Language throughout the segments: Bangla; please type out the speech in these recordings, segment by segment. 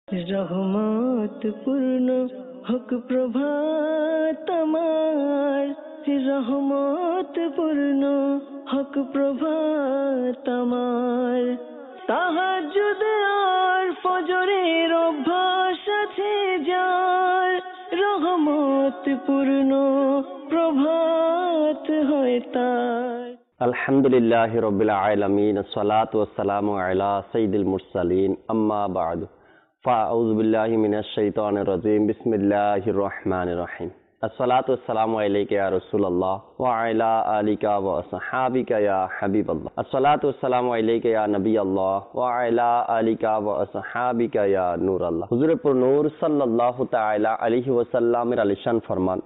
রহমত পূর্ণ হোক প্রভাত আমার, রহমত পূর্ণ হোক প্রভাত আমার। তাহাজ্জুদ আর ফজরের অভ্যাস আছে যার, রহমত পূর্ণ প্রভাত হয় তার। আলহামদুলিল্লাহি রাব্বিল আলামিন, আসসালাতু ওয়াসসালামু আলা সাইয়্যিদিল মুরসালিন, আম্মা বা'দু, ফাআউযু বিল্লাহি মিনাশ শাইতানির রাজীম, বিসমিল্লাহির রহমানির রহিম। আসসালাতু ওয়াসসালামু আলাইকা ইয়া রাসূলুল্লাহ ওয়া আলা আলিকা ওয়া আসহাবিকা ইয়া হাবিবাল্লাহ। আসসালাতু ওয়াসসালামু আলাইকা ইয়া নবিয়াল্লাহ ওয়া আলা আলিকা ওয়া আসহাবিকা ইয়া নূরাল্লাহ। হুজুরে পুর নূর সাল্লাল্লাহু তাআলা আলাইহি ওয়াসাল্লামের আলিশান ফরমান,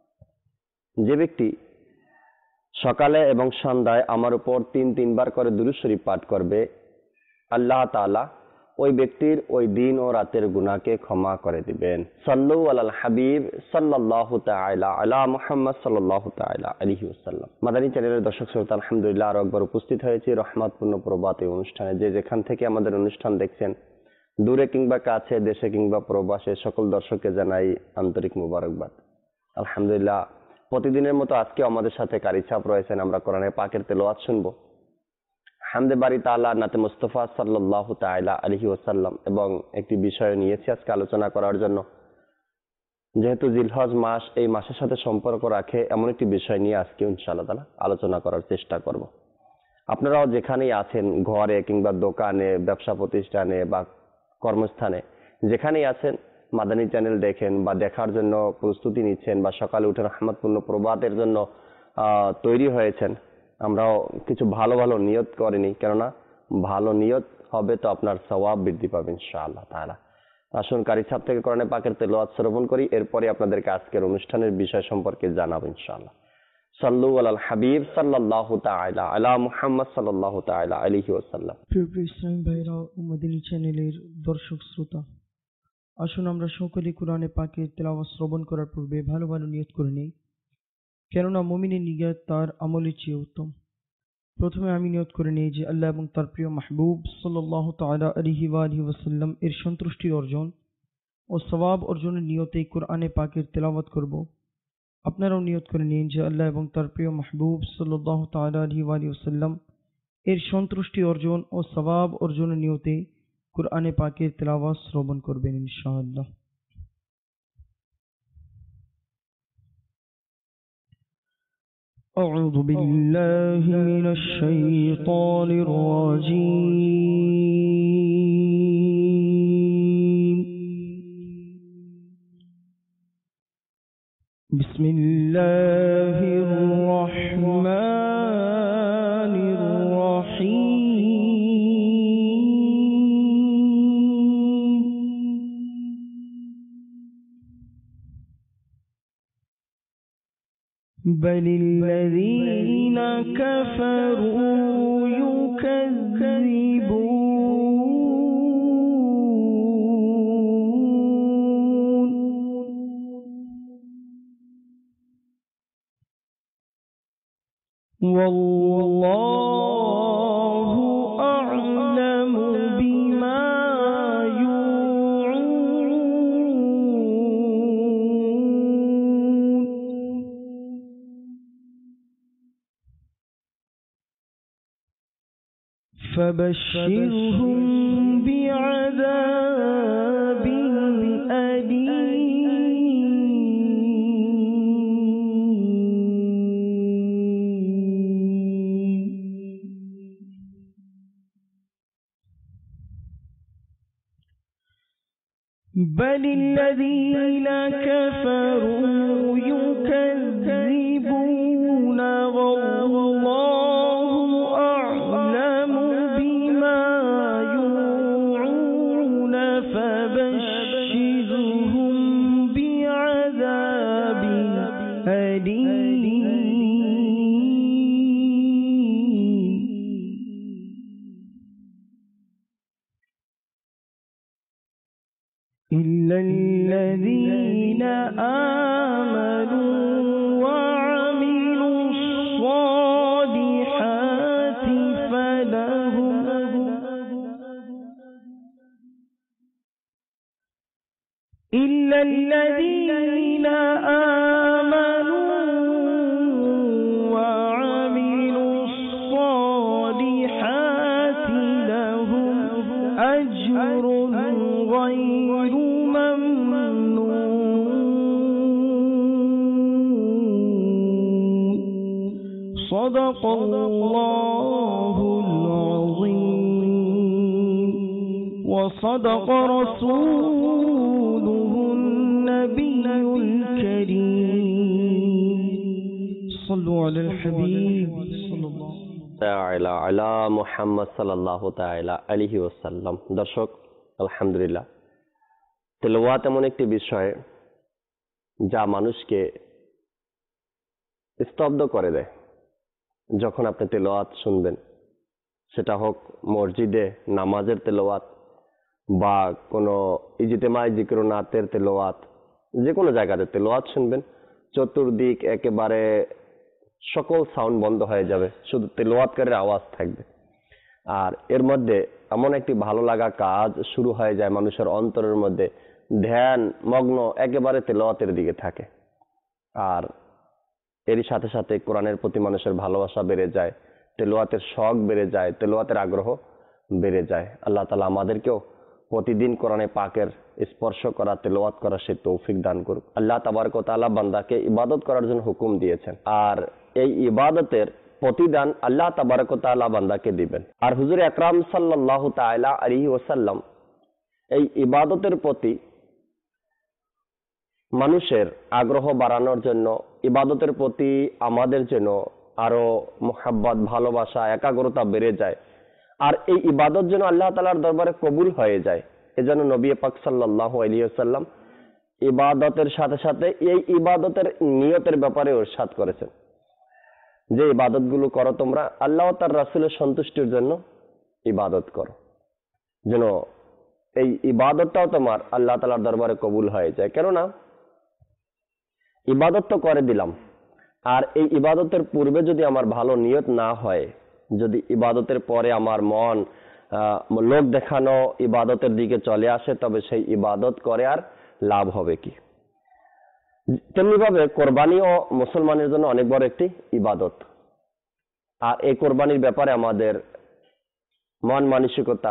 যে ব্যক্তি সকালে এবং সন্ধ্যায় আমার উপর তিনবার করে দুরূদ শরীফ পাঠ করবে, আল্লাহ তাআলা ওই ব্যক্তির ওই দিন ও রাতের গুনাহকে ক্ষমা করে দিবেন। সাল্লু আলাল হাবিব সাল্লাল্লাহু তাআলা আলা মুহাম্মদ সাল্লাল্লাহু তাআলা আলাইহি ওয়াসাল্লাম। মাদানী চ্যানেলের দর্শক শ্রোতা, আলহামদুলিল্লাহ আরো একবার উপস্থিত হয়েছি রহমতপূর্ণ প্রভাত এই অনুষ্ঠানে। যে যেখান থেকে আমাদের অনুষ্ঠান দেখছেন, দূরে কিংবা কাছে, দেশে কিংবা প্রবাসে, সকল দর্শককে জানাই আন্তরিক মুবারকবাদ। আলহামদুলিল্লাহ, প্রতিদিনের মতো আজকে আমাদের সাথে কারি সাহেব রয়েছেন। আমরা কোরআনের পাকের তেলাওয়াত শুনবো। হামদে বারি তাআলা, নাতে মুস্তাফা সাল্লাল্লাহু তাআলা আলাইহি ওয়াসাল্লাম, এবং একটি বিষয় নিয়েছি আজকে আলোচনা করার জন্য। যেহেতু জিলহজ মাস এই মাসের সাথে সম্পর্ক রাখে, এমন একটি বিষয় নিয়ে আজকে ইনশাআল্লাহ তাআলা আলোচনা করার চেষ্টা করব। আপনারাও যেখানেই আছেন, ঘরে কিংবা দোকানে, ব্যবসা প্রতিষ্ঠানে বা কর্মস্থানে, যেখানেই আছেন, মাদানী চ্যানেল দেখেন বা দেখার জন্য প্রস্তুতি নিচ্ছেন বা সকালে উঠে রহমতপূর্ণ প্রভাতের জন্য তৈরি হয়েছেন, আমরাও কিছু ভালো ভালো নিয়ত করেনি, কেননা ভালো নিয়ত হবে তো আপনার সওয়াব বৃদ্ধি পাবে ইনশাআল্লাহ তাআলা। আসুন কারি সাহেব থেকে কোরআনের পাকের তেলাওয়াত শ্রবণ করি, এরপরে আপনাদেরকে আজকের অনুষ্ঠানের বিষয় সম্পর্কে জানাবো ইনশাআল্লাহ। সাল্লু আলাল হাবিব সাল্লাল্লাহু তাআলা আলা মুহাম্মদ সাল্লাল্লাহু তাআলা আলাইহি ওয়াসাল্লাম। প্রিয় ইসলামী ভাইরা ও মাদানী চ্যানেলের দর্শক শ্রোতা, আসুন আমরা সকলে কোরআনে পাকের তেলাওয়াত শ্রবণ করার পূর্বে ভালো ভালো নিয়ত করে নেই, কেননা মুমিনের নিয়ত তার আমলের চেয়ে উত্তম। প্রথমে আমি নিয়ত করে নিই যে আল্লাহ এবং তার প্রিয় মাহবুব সাল্লাল্লাহু তাআলা আলাইহি ওয়াসাল্লাম এর সন্তুষ্টি অর্জন ও সওয়াব অর্জনের নিয়তে কোরআনে পাকের তেলাওয়াত করব। আপনারাও নিয়ত করে নিন যে আল্লাহ এবং তার প্রিয় মাহবুব সাল্লাল্লাহু তাআলা আলাইহি ওয়াসাল্লাম এর সন্তুষ্টি অর্জন ও সওয়াব অর্জনের নিয়তে কোরআনে পাকের তেলাওয়াত শ্রবণ করবেন ইনশাআল্লাহ। أعوذ بالله من الشيطان الرجيم. بسم الله الرحمن الرحيم. بل الذين كفروا يكذبون والله أعلم بما يوعون فبشرهم بعذاب أليم. بل الذين كفروا يكذبون والله أعلم بما يوعون فبشرهم بعذاب أليم. إلا الذين آمنوا وعملوا الصالحات إلا الذين آمنوا وعملوا الصالحات لهم أجر غير ممنون صدق الله العظيم وصدق رسوله النبي الكريم صلوا على الحبيب صلى الله আলা মুহাম্মদ সাল্লাল্লাহু তাআলা আলাইহি ওয়াসাল্লাম। দর্শক, আলহামদুলিল্লাহ, তেলাওয়াত এমন একটি বিষয় যা মানুষকে স্তব্ধ করে দেয়। যখন আপনি তেলাওয়াত শুনবেন, সেটা হোক মসজিদে নামাজের তেলাওয়াত বা কোনো ইজতিমাই জিকরুনাতের তেলাওয়াত, যে কোনো জায়গাতে তেলাওয়াত শুনবেন, চতুর্দিক একেবারে সকল সাউন্ড বন্ধ হয়ে যাবে, শুধু তেলাওয়াতকারীর আওয়াজ থাকবে। আর এর মধ্যে এমন একটি ভালো লাগা কাজ শুরু হয়ে যায়, মানুষের অন্তরের মধ্যে ধ্যান মগ্ন একেবারে তেলাওয়াতের দিকে থাকে। আর এরই সাথে সাথে কোরআনের প্রতি মানুষের ভালোবাসা বেড়ে যায়, তেলাওয়াতের শখ বেড়ে যায়, তেলাওয়াতের আগ্রহ বেড়ে যায়। আল্লাহ তাআলা আমাদেরকেও প্রতিদিন কোরআনে পাকের স্পর্শ করা, তেলাওয়াত করা সে তৌফিক দান করুক। আল্লাহ তাবারক ওয়া তাআলা বান্দাকে ইবাদত করার জন্য হুকুম দিয়েছেন, আর এই ইবাদতের প্রতিদান আল্লাহ তাবারক ওয়া তাআলা বান্দাকে দিবেন। আর হুজুর আকরাম সাল্লাল্লাহু তাআলা আলাইহি ওয়াসাল্লাম এই ইবাদতের প্রতি মানুষের আগ্রহ বাড়ানোর জন্য, ইবাদতের প্রতি আমাদের যেন আরো মুহাব্বত, ভালোবাসা, একাগ্রতা বেড়ে যায়, আর এই ইবাদত যেন আল্লাহ তাআলার দরবারে কবুল হয়ে যায়, এজন্য নবী পাক সাল্লাল্লাহু আলাইহি ওয়াসাল্লাম ইবাদতের সাথে সাথে এই ইবাদতের নিয়তের ব্যাপারে ইরশাদ করেছেন যে ইবাদতগুলো করো তোমরা আল্লাহ ও তার রাসূলের সন্তুষ্টির জন্য ইবাদত করো, যেন এই ইবাদতটাও তোমার আল্লাহ তাআলার দরবারে কবুল হয়ে যায়। কেননা ইবাদত তো করে দিলাম, আর এই ইবাদতের পূর্বে যদি আমার ভালো নিয়ত না হয়, যদি ইবাদতের পরে আমার মন লোক দেখানো ইবাদতের দিকে চলে আসে, তবে সেই ইবাদত করে আর লাভ হবে কি? তেমনিভাবে কোরবানিও মুসলমানের জন্য অনেক বড় একটি ইবাদত। আর এই কোরবানির ব্যাপারে আমাদের মন মানসিকতা,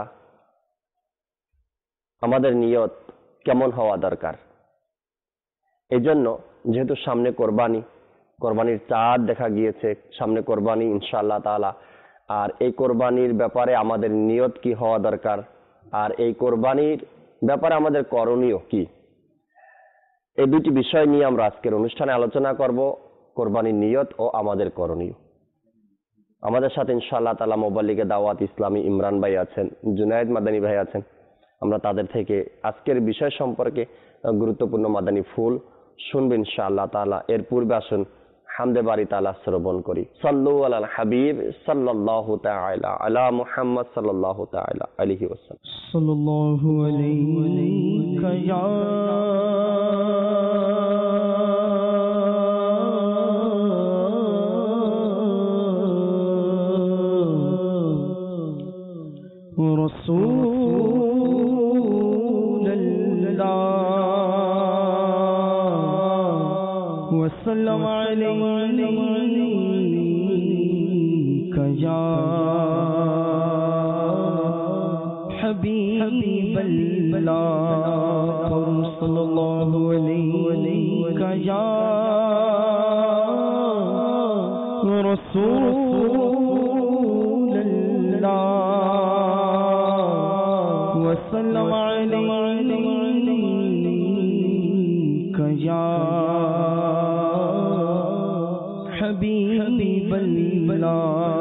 আমাদের নিয়ত কেমন হওয়া দরকার। এই জন্য যেহেতু সামনে কোরবানির চাঁদ দেখা গিয়েছে, সামনে কোরবানি ইনশাআল্লাহ তাআলা, আর এই কোরবানির ব্যাপারে আমাদের নিয়ত কি হওয়া দরকার, আর এই কোরবানির ব্যাপারে আমাদের করণীয় কি, এই দুটি বিষয় নিয়ে আমরা আজকের অনুষ্ঠানে আলোচনা করব, কোরবানির নিয়ত ও আমাদের করণীয়। আমাদের সাথে ইনশাআল্লাহ তাআলা মুবাল্লিগে দাওয়াত ইসলামী ইমরান ভাই আছেন, জুনায়েদ মাদানী ভাই আছেন। আমরা তাদের থেকে আজকের বিষয় সম্পর্কে গুরুত্বপূর্ণ মাদানী ফুল শুনবেন ইনশাআল্লাহ তাআলা। এর পূর্বে আসুন হামদে বারি তাআলা শ্রবণ করি। সাল্লু আলাল হাবিব সাল্লাল্লাহু তাআলা আলা মুহাম্মদ সাল্লাল্লাহু তাআলা আলাইহি ওয়াসাল্লাম। সাল্লাল্লাহু আলাইকা ইয়া রাসূলুল্লাহ ওয়া সাল্লাম আলাইকা ইয়া হাবিবাল্লাহ সাল্লাল্লাহু আলাইকা ইয়া রাসূলুল্লাহ ওয়া সাল্লাম আলাইকা ইয়া হাবিবাল্লাহ।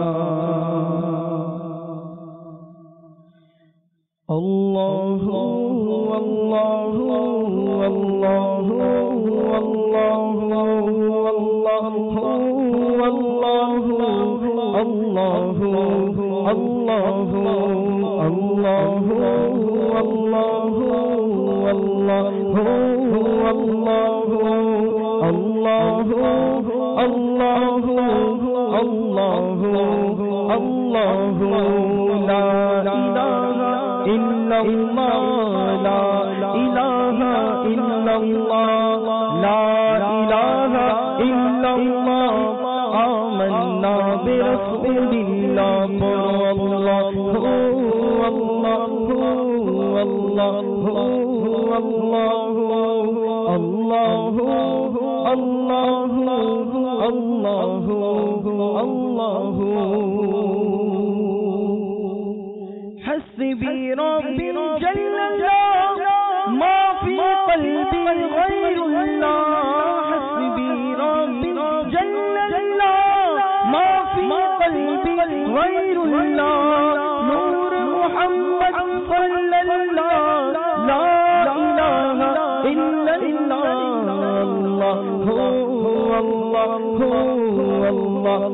الله الله الله الله الله الله الله الله الله الله لا إله إلا الله لا إله ইলাহা ইল্লাল্লাহ লা ইলাহা ইল্লাল্লাহ আমান্না বিরাসূলিল্লাহ আল্লাহু আল্লাহু আল্লাহু আল্লাহু আল্লাহু আল্লাহু আল্লাহু আল্লাহু حسبي ربي جل الله ما في قلبي غير الله حسبي ربي جل الله ما في قلبي غير الله نور محمد صلى الله لا إله إلا الله الله الله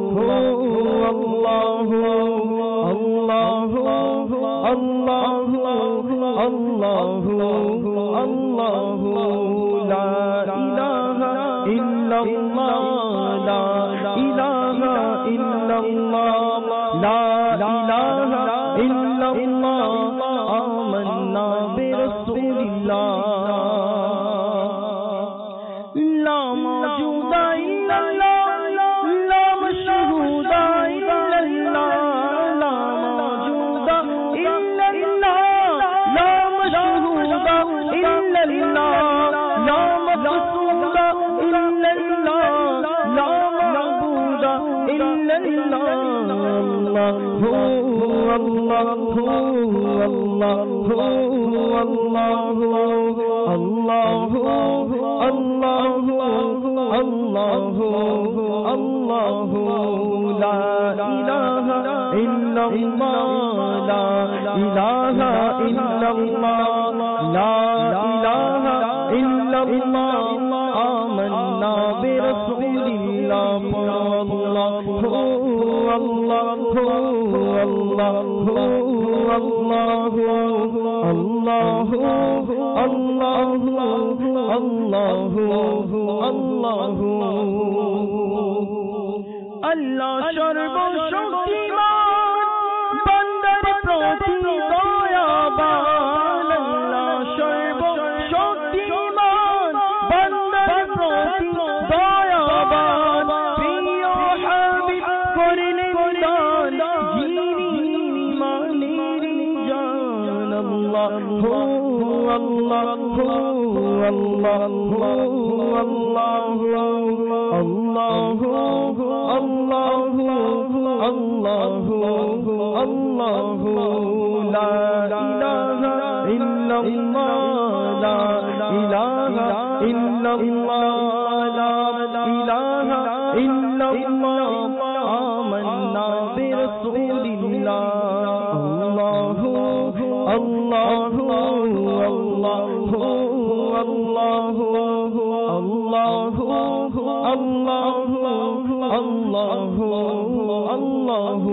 الله الله الله الله لا إله إلا الله لا إله إلا الله لا إله إلا الله آمنا برسول الله لا موجود إلا الله لا مشهود إلا الله لا موجود إلا الله لا مشهود إلا الله لا مقصود إلا الله لا معبود إلا الله الله الله الله الله الله الله الله لا إله إلا الله لا إله إلا الله لا إله إلا الله آمنا برسول الله الله الله الله الله الله الله الله الله আল্লাহ সর্বশক্তিমান বান্দার প্রতি দয়াবান আল্লাহ সর্বশক্তিমান বান্দার প্রতি দয়াবান প্রিয় হাবিব করলেন দান যিনি মানের জান আল্লাহু আল্লাহু আল্লাহু আল্লাহু আল্লাহু আল্লাহু আল্লাহু আল্লাহু লা ইলাহা ইল্লাল্লাহ লা ইলাহা ইল্লাল্লাহ লা ইলাহা ইল্লাল্লাহ আমান্না বিরাসূলিল্লাহ আল্লাহু আল্লাহু আল্লাহু আল্লাহু আল্লাহু আল্লাহু আল্লাহু আল্লাহু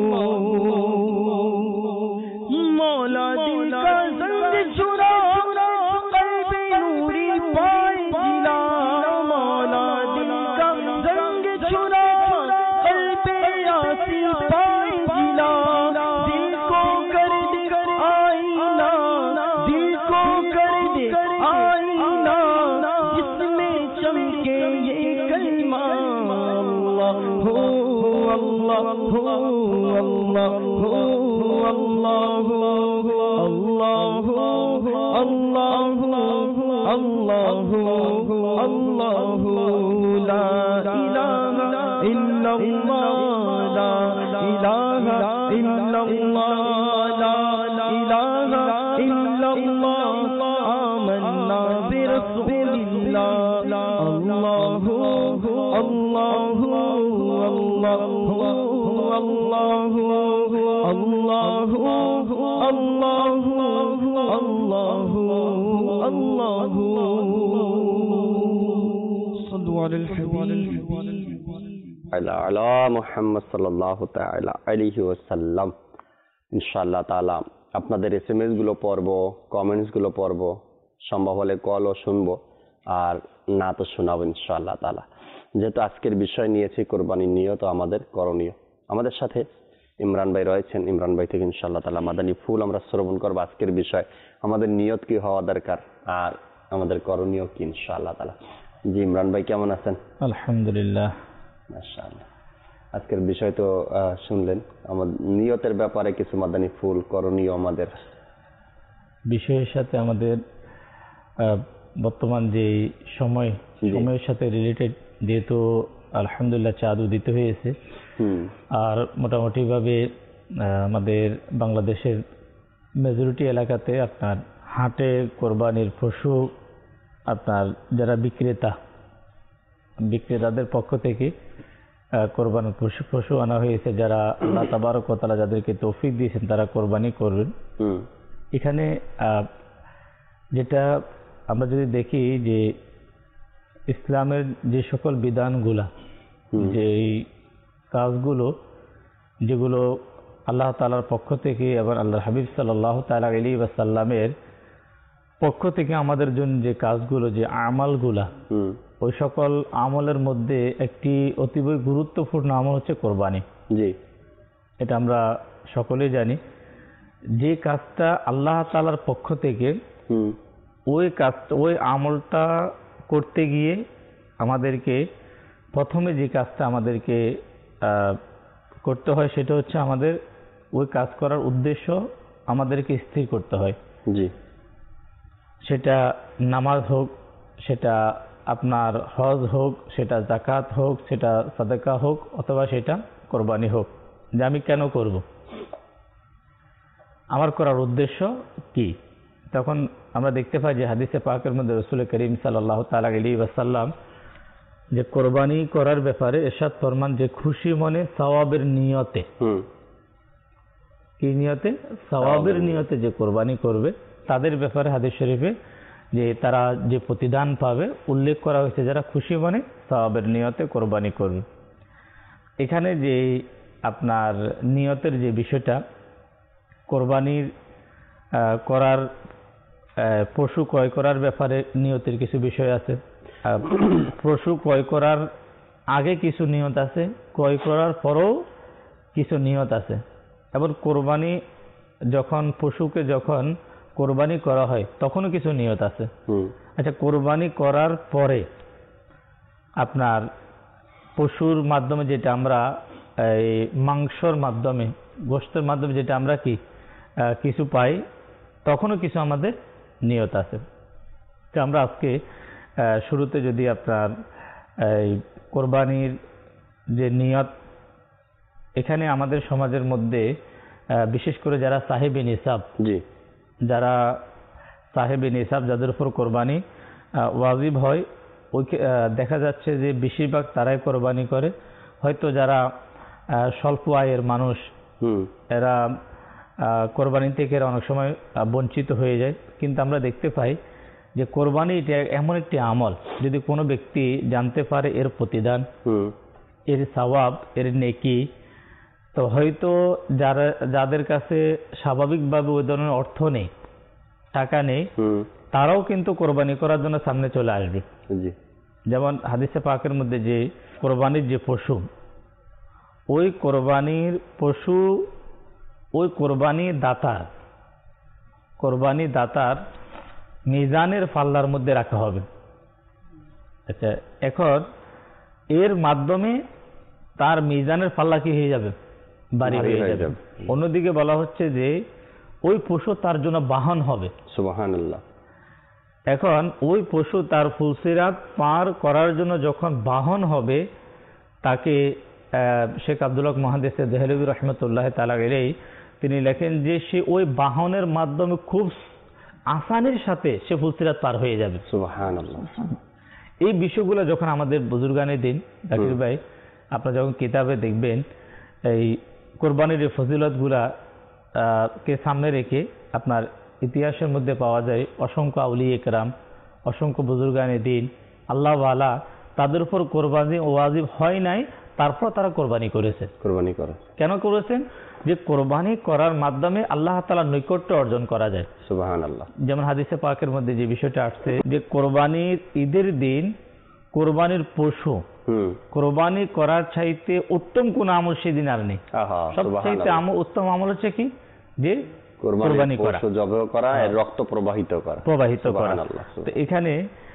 মৌলা দিল কা জंग छुरा कल्बे नूरी पाए जिला मौला दिल का जंग छुरा कल्बे यासी पाए जिला दिल को कर दे आईना दिल को कर दे आईना जिसमें चमके ये कलमा अल्लाहु अल्लाहु अल्लाहु अल्लाहु अल्लाहु अल्लाहु अल्लाहु ला इलाहा इल्लल्लाह ला इलाहा इल्लल्लाह ला इलाहा इल्लल्लाह आमन्ना बिरसूलिल्लाह अल्लाहु अल्लाहु अल्लाहु अल्लाहु अल्लाहु अल्लाहु अल्लाहु अल्लाहु सल्लु अलल हबीब अला मुहम्मद সাল্লাল্লাহু তাআলা আলাইহি ওয়াসাল্লাম। ইনশাআল্লাহ তাআলা আপনাদের এসএমএস গুলো পড়বো, কমেন্টস গুলো পড়বো, সম্ভব হলে কলও শুনবো আর না তো শোনাবো ইনশাআল্লাহ তাআলা। যেহেতু আজকের বিষয় নিয়েছি কোরবানির নিয়ত আমাদের করণীয়, আমাদের সাথে ইমরান ভাই রয়েছেন। ইমরান ভাই থেকে ইনশাআল্লাহ তাআলা মাদানী ফুল আমরা শ্রবণ করবো। আজকের বিষয় আমাদের নিয়ত কি হওয়া দরকার আর আমাদের করণীয় কি ইনশাআল্লাহ তাআলা। জি ইমরান ভাই কেমন আছেন? আলহামদুলিল্লাহ। মাশাআল্লাহ। আজকের বিষয় তো শুনলেন, আমাদের নিয়তের ব্যাপারে কিছু মাদানী ফুল করণীয় আমাদের বিষয়ের সাথে আমাদের বর্তমান যে সময়ের সাথে রিলেটেড, যেহেতু আলহামদুলিল্লাহ চাঁদ উদিত হয়েছে, আর মোটামুটিভাবে আমাদের বাংলাদেশের মেজরিটি এলাকাতে আপনার হাটে কোরবানির পশু আপনার যারা বিক্রেতাদের পক্ষ থেকে কোরবানির পশু আনা হয়েছে, যারা আল্লাহ তাবারক ওয়া তাআলা যাদেরকে তৌফিক দিয়েছেন তারা কোরবানি করবেন। এখানে যেটা আমরা যদি দেখি যে ইসলামের যে সকল বিধানগুলা, যে কাজগুলো যেগুলো আল্লাহ তাআলার পক্ষ থেকে এবং আল্লাহর হাবিব সাল্লাল্লাহু তাআলা আলাইহি ওয়াসাল্লামের পক্ষ থেকে আমাদের জন্য যে কাজগুলো, যে আমালগুলা, ওই সকল আমলের মধ্যে একটি অতীবই গুরুত্বপূর্ণ আমল হচ্ছে কোরবানি। জি, এটা আমরা সকলেই জানি। যে কাজটা আল্লাহ তাআলার পক্ষ থেকে ওই আমলটা করতে গিয়ে আমাদেরকে প্রথমে যে কাজটা আমাদেরকে করতে হয় সেটা হচ্ছে আমাদের ওই কাজ করার উদ্দেশ্য আমাদেরকে স্থির করতে হয়। জি, সেটা নামাজ হোক, সেটা আপনার হজ হোক, সেটা যাকাত হোক, সেটা সাদাকা হোক, অথবা সেটা কোরবানি হোক। যে আমি কেন করব, আমার করার উদ্দেশ্য কি? তখন আমরা দেখতে পাই যে হাদিসে পাকের মধ্যে রাসূল করিম সাল্লাল্লাহু তাআলা আলাইহি ওয়াসাল্লাম যে কোরবানি করার ব্যাপারে ইরশাদ ফরমান যে খুশি মনে সওয়াবের নিয়তে, কি নিয়তে? সওয়াবের নিয়তে যে কোরবানি করবে তাদের ব্যাপারে হাদিস শরীফে যে তারা যে প্রতিদান পাবে উল্লেখ করা হয়েছে যারা খুশি মনে সওয়াবের নিয়তে কোরবানি করবে। এখানে যে আপনার নিয়তের যে বিষয়টা, কোরবানির করার পশু ক্রয় করার ব্যাপারে নিয়তের কিছু বিষয় আছে। পশু ক্রয় করার আগে কিছু নিয়ত আছে, ক্রয় করার পরেও কিছু নিয়ত আছে। এবং কোরবানি পশুকে যখন কোরবানি করা হয় তখনও কিছু নিয়ত আছে। আচ্ছা, কোরবানি করার পরে আপনার পশুর মাধ্যমে যেটা আমরা এই মাংসর মাধ্যমে, গোশতের মাধ্যমে যেটা আমরা কিছু পাই, তখনও কিছু আমাদের নিয়ত আছে। তো আমরা আজকে শুরুতে যদি আপনার এই কোরবানির যে নিয়ত, এখানে আমাদের সমাজের মধ্যে বিশেষ করে যারা সাহেবে নিসাব, যারা সাহেবে নিসাব যাদের উপর কোরবানি ওয়াজিব হয়, দেখা যাচ্ছে যে বেশিরভাগ তারাই কোরবানি করে। হয়তো যারা স্বল্প আয়ের মানুষ, এরা কোরবানি থেকে অনেক সময় বঞ্চিত হয়ে যায়। কিন্তু আমরা দেখতে পাই যে কোরবানি এটা এমন একটি আমল, যদি কোনো ব্যক্তি জানতে পারে এর প্রতিদান, এর সওয়াব, এর নেকি, তো হয়তো যাদের কাছে স্বাভাবিকভাবে ওই ধরনের অর্থ নেই, টাকা নেই, তারাও কিন্তু কোরবানি করার জন্য সামনে চলে আসবে। যেমন হাদিসে পাকের মধ্যে যে কোরবানির যে পশু, ওই কোরবানির পশু ওই কোরবানি দাতার মিজানের পাল্লার মধ্যে রাখা হবে। আচ্ছা, এখন এর মাধ্যমে তার মিজানের পাল্লা কি হয়ে যাবে? ভারী হয়ে যাবে। অন্যদিকে বলা হচ্ছে যে ওই পশু তার জন্য বাহন হবে। সুবহানাল্লাহ। এখন ওই পশু তার ফুলসিরাত পার করার জন্য যখন বাহন হবে, তাকে শেখ আব্দুল হক মুহাদ্দিস দেহলভী রহমতুল্লাহ তাআলা আলাইহি তিনি লেখেন যে সে ওই বাহনের মাধ্যমে খুব আসানির সাথে সে ফুলসিরাত পার হয়ে যাবে। সুবহানাল্লাহ। এই বিষয়গুলো যখন আমাদের বুজুর্গানে দিন, জাকির ভাই, আপনারা যখন কিতাবে দেখবেন এই কোরবানির এই ফজিলতগুলা কে সামনে রেখে আপনার ইতিহাসের মধ্যে পাওয়া যায় অসংখ্য আউলিয়া কেরাম, অসংখ্য বুজুর্গানে দিন, আল্লাহ ওয়ালা, তাদের উপর কোরবানি ওয়াজিব হয় নাই, তারপর তারা কোরবানি করেছে। কেন করেছেন? যে কোরবানি করার মাধ্যমে আল্লাহ তাআলার নৈকট্য অর্জন করা যায়। সুবহানাল্লাহ। যেমন হাদিসে পাকের মধ্যে যে বিষয়টা আসছে যে কোরবানির ঈদের দিন কোরবানির পশু কোরবানি করার চাইতে উত্তম কোন আমল সেদিন আর নেই। সবচাইতে উত্তম আমল হচ্ছে কি? যে কোরবানি করা, পশু জবাই করা, এর রক্ত প্রবাহিত করা। সুবহানাল্লাহ। তো এখানে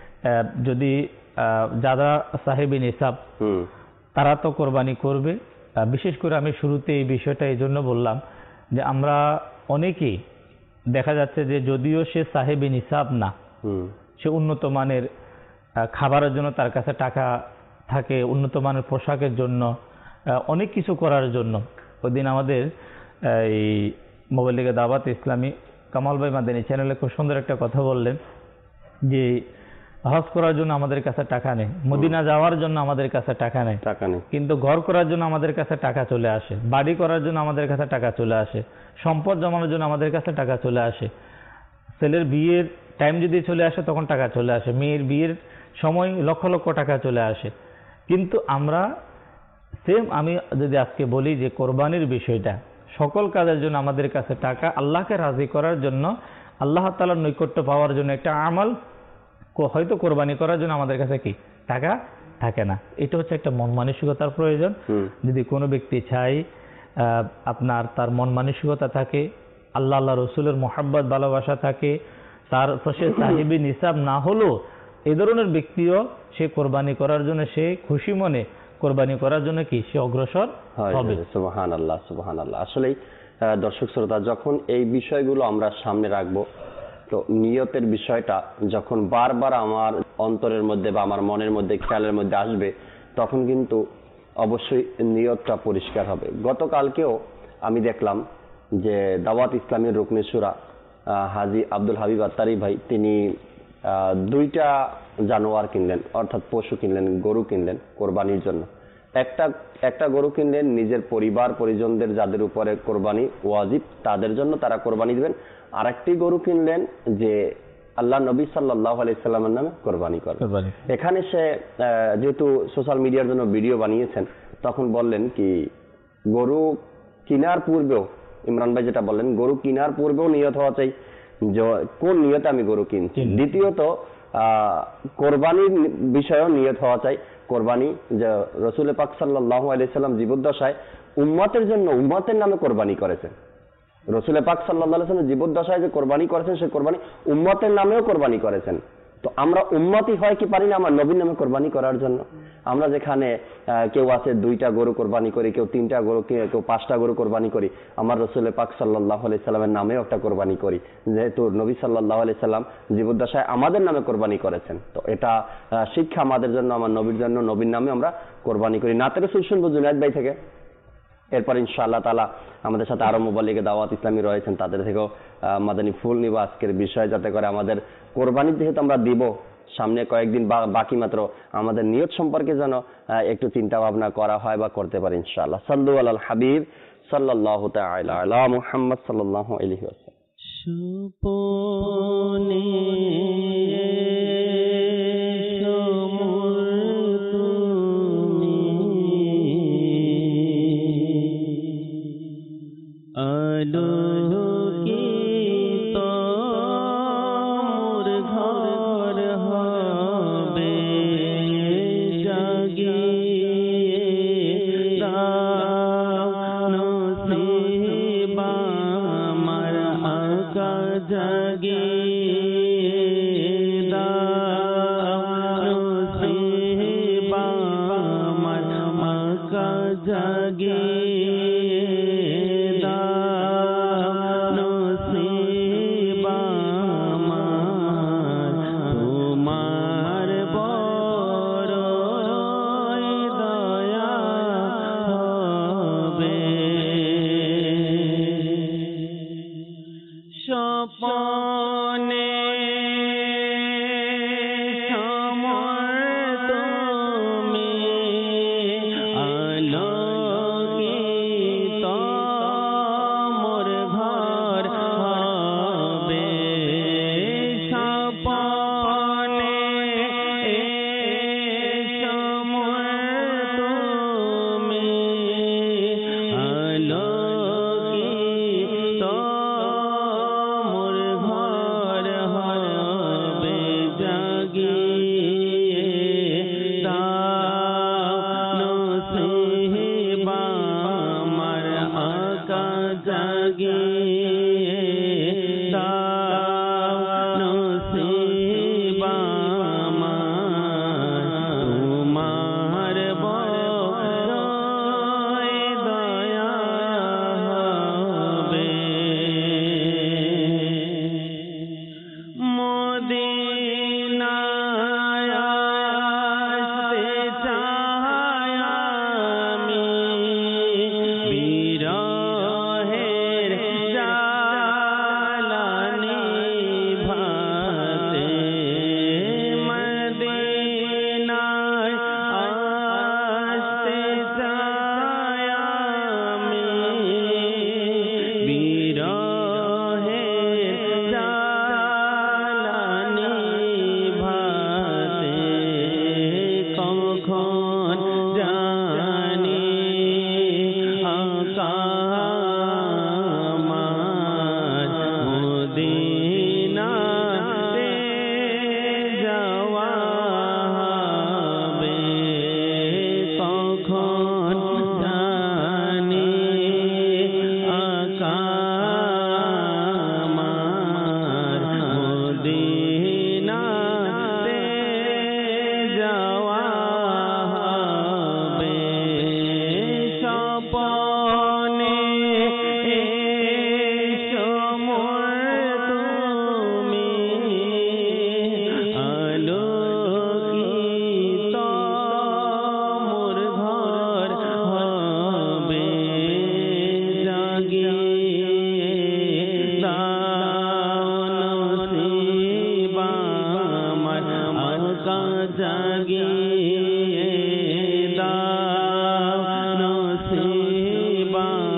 যদি যারা সাহেবে নিসাব তারা তো কোরবানি করবে। বিশেষ করে আমি শুরুতে এই বিষয়টা এই জন্য বললাম যে আমরা অনেকেই দেখা যাচ্ছে যে যদিও সে সাহেবে নিসাব না, সে উন্নত মানের খাবারের জন্য তার কাছে টাকা থাকে, উন্নত মানের পোশাকের জন্য, অনেক কিছু করার জন্য। ওই দিন আমাদের এই মোবাইল লিগে দাওয়াত ইসলামী কামাল ভাই মাদানী চ্যানেলে খুব সুন্দর একটা কথা বললেন যে হজ করার জন্য আমাদের কাছে টাকা নেই, মদিনা যাওয়ার জন্য আমাদের কাছে টাকা নেই, কিন্তু ঘর করার জন্য আমাদের কাছে টাকা চলে আসে, বাড়ি করার জন্য আমাদের কাছে টাকা চলে আসে, সম্পদ জমানোর জন্য আমাদের কাছে টাকা চলে আসে, ছেলের বিয়ের টাইম যদি চলে আসে তখন টাকা চলে আসে, মেয়ের বিয়ের সময় লক্ষ লক্ষ টাকা চলে আসে। কিন্তু আমরা সেম, আমি যদি আজকে বলি যে কোরবানির বিষয়টা, সকল কাজের জন্য আমাদের কাছে টাকা, আল্লাহকে রাজি করার জন্য, আল্লাহ তাআলার নৈকট্য পাওয়ার জন্য একটা আমল, হয়তো কোরবানি করার জন্য আমাদের কাছে কি টাকা থাকে না। এটা হচ্ছে একটা মন মানসিকতার প্রয়োজন। যদি কোনো ব্যক্তি চাই আপনার তার মন মানসিকতা থাকে, আল্লাহ আল্লাহ রসুলের মোহাব্বত ভালোবাসা থাকে, তার সে সাহিবি নিসাব না হলেও এই ধরনের ব্যক্তিও সে কোরবানি করার জন্য সে খুশি মনে কোরবানি করার জন্য কি সে অগ্রসর হবে। সুবহানাল্লাহ, সুবহানাল্লাহ। আসলেই দর্শক শ্রোতা, যখন এই বিষয়গুলো আমরা সামনে রাখবো, তো নিয়তের বিষয়টা যখন বারবার আমার অন্তরের মধ্যে বা আমার মনের মধ্যে খেয়ালের মধ্যে আসবে, তখন কিন্তু অবশ্যই নিয়তটা পরিষ্কার হবে। গতকালকেও আমি দেখলাম যে দাওয়াত ইসলামের রুকনে শুরা হাজী আব্দুল হাবিব আত্তারি ভাই, তিনি 2টা জানোয়ার কিনলেন, অর্থাৎ পশু কিনলেন, গরু কিনলেন কোরবানির জন্য। একটা গরু কিনলেন নিজের পরিবার পরিজনদের, যাদের উপরে কোরবানি ওয়াজিব তাদের জন্য, তারা কোরবানি দিবেন। আরেকটি গরু কিনলেন যে আল্লাহ নবী সাল্লাল্লাহু আলাইহি সাল্লামের নামে কোরবানি করবেন। এখানে সে যেহেতু সোশ্যাল মিডিয়ার জন্য ভিডিও বানিয়েছেন, তখন বললেন কি গরু কেনার পূর্বেও, ইমরান ভাই যেটা বললেন, গরু কেনার পূর্বেও নিয়ত হওয়া চাই যে কোন নিয়তে আমি গরু কিনছি। দ্বিতীয়ত কোরবানির বিষয়েও নিয়ত হওয়া চাই। কোরবানি যে রাসূল পাক সাল্লাল্লাহু আলাইহি সাল্লাম জীবদ্দশায় উম্মতের জন্য, উম্মতের নামে কোরবানি করেছেন। রাসূল পাক সাল্লাল্লাহু আলাইহি সাল্লাম জীবদ্দশায় যে কোরবানি করেছেন, সে কোরবানি উম্মতের নামেও কোরবানি করেছেন। তো আমরা উম্মতই হয় কি পারি না আমার নবীর নামে কোরবানি করার জন্য? আমরা যেখানে কেউ আছে 2টা গরু কোরবানি করি, কেউ 3টা গরু, কেউ 5টা গরু কোরবানি করি, আমার রাসূল পাক সাল্লাল্লাহু আলাইহি সাল্লামের নামেও একটা কোরবানি করি, যেহেতু নবী সাল্লাল্লাহু আলাইহি সাল্লাম জীবদ্দশায় আমাদের নামে কোরবানি করেছেন। তো এটা শিক্ষা আমাদের জন্য, আমার নবীর জন্য, নবীর নামে আমরা কোরবানি করি। নাতে রাসূল শুনবো জুনায়েদ ভাই থেকে, এরপর ইনশাআল্লাহ তাআলা আমাদের সাথে আরো মুবাল্লিগে দাওয়াত ইসলামী রয়েছেন, তাদের থেকেও মাদানী ফুল নিব আজকের বিষয়, যাতে করে আমাদের কোরবানি যেহেতু আমরা দিব, সামনে কয়েকদিন বাকি মাত্র, আমাদের নিয়ত সম্পর্কে যেন একটু চিন্তা ভাবনা করা হয় বা করতে পারি ইনশাআল্লাহ। সাল্লু আলাল হাবিব সাল্লাল্লাহু তাআলা আলা মুহাম্মদ সাল্লাল্লাহু আলাইহি ওয়াসাল্লাম। সুপনে আলোকিত মোর ঘর হবে জাগিয়ে দাও নসিব আমার আকা জাগিয়ে দাও নসিব আমার আকা জাগিয়ে স্বপনে সমর তুমি আলোকিত জাগিয়ে দাও নসিব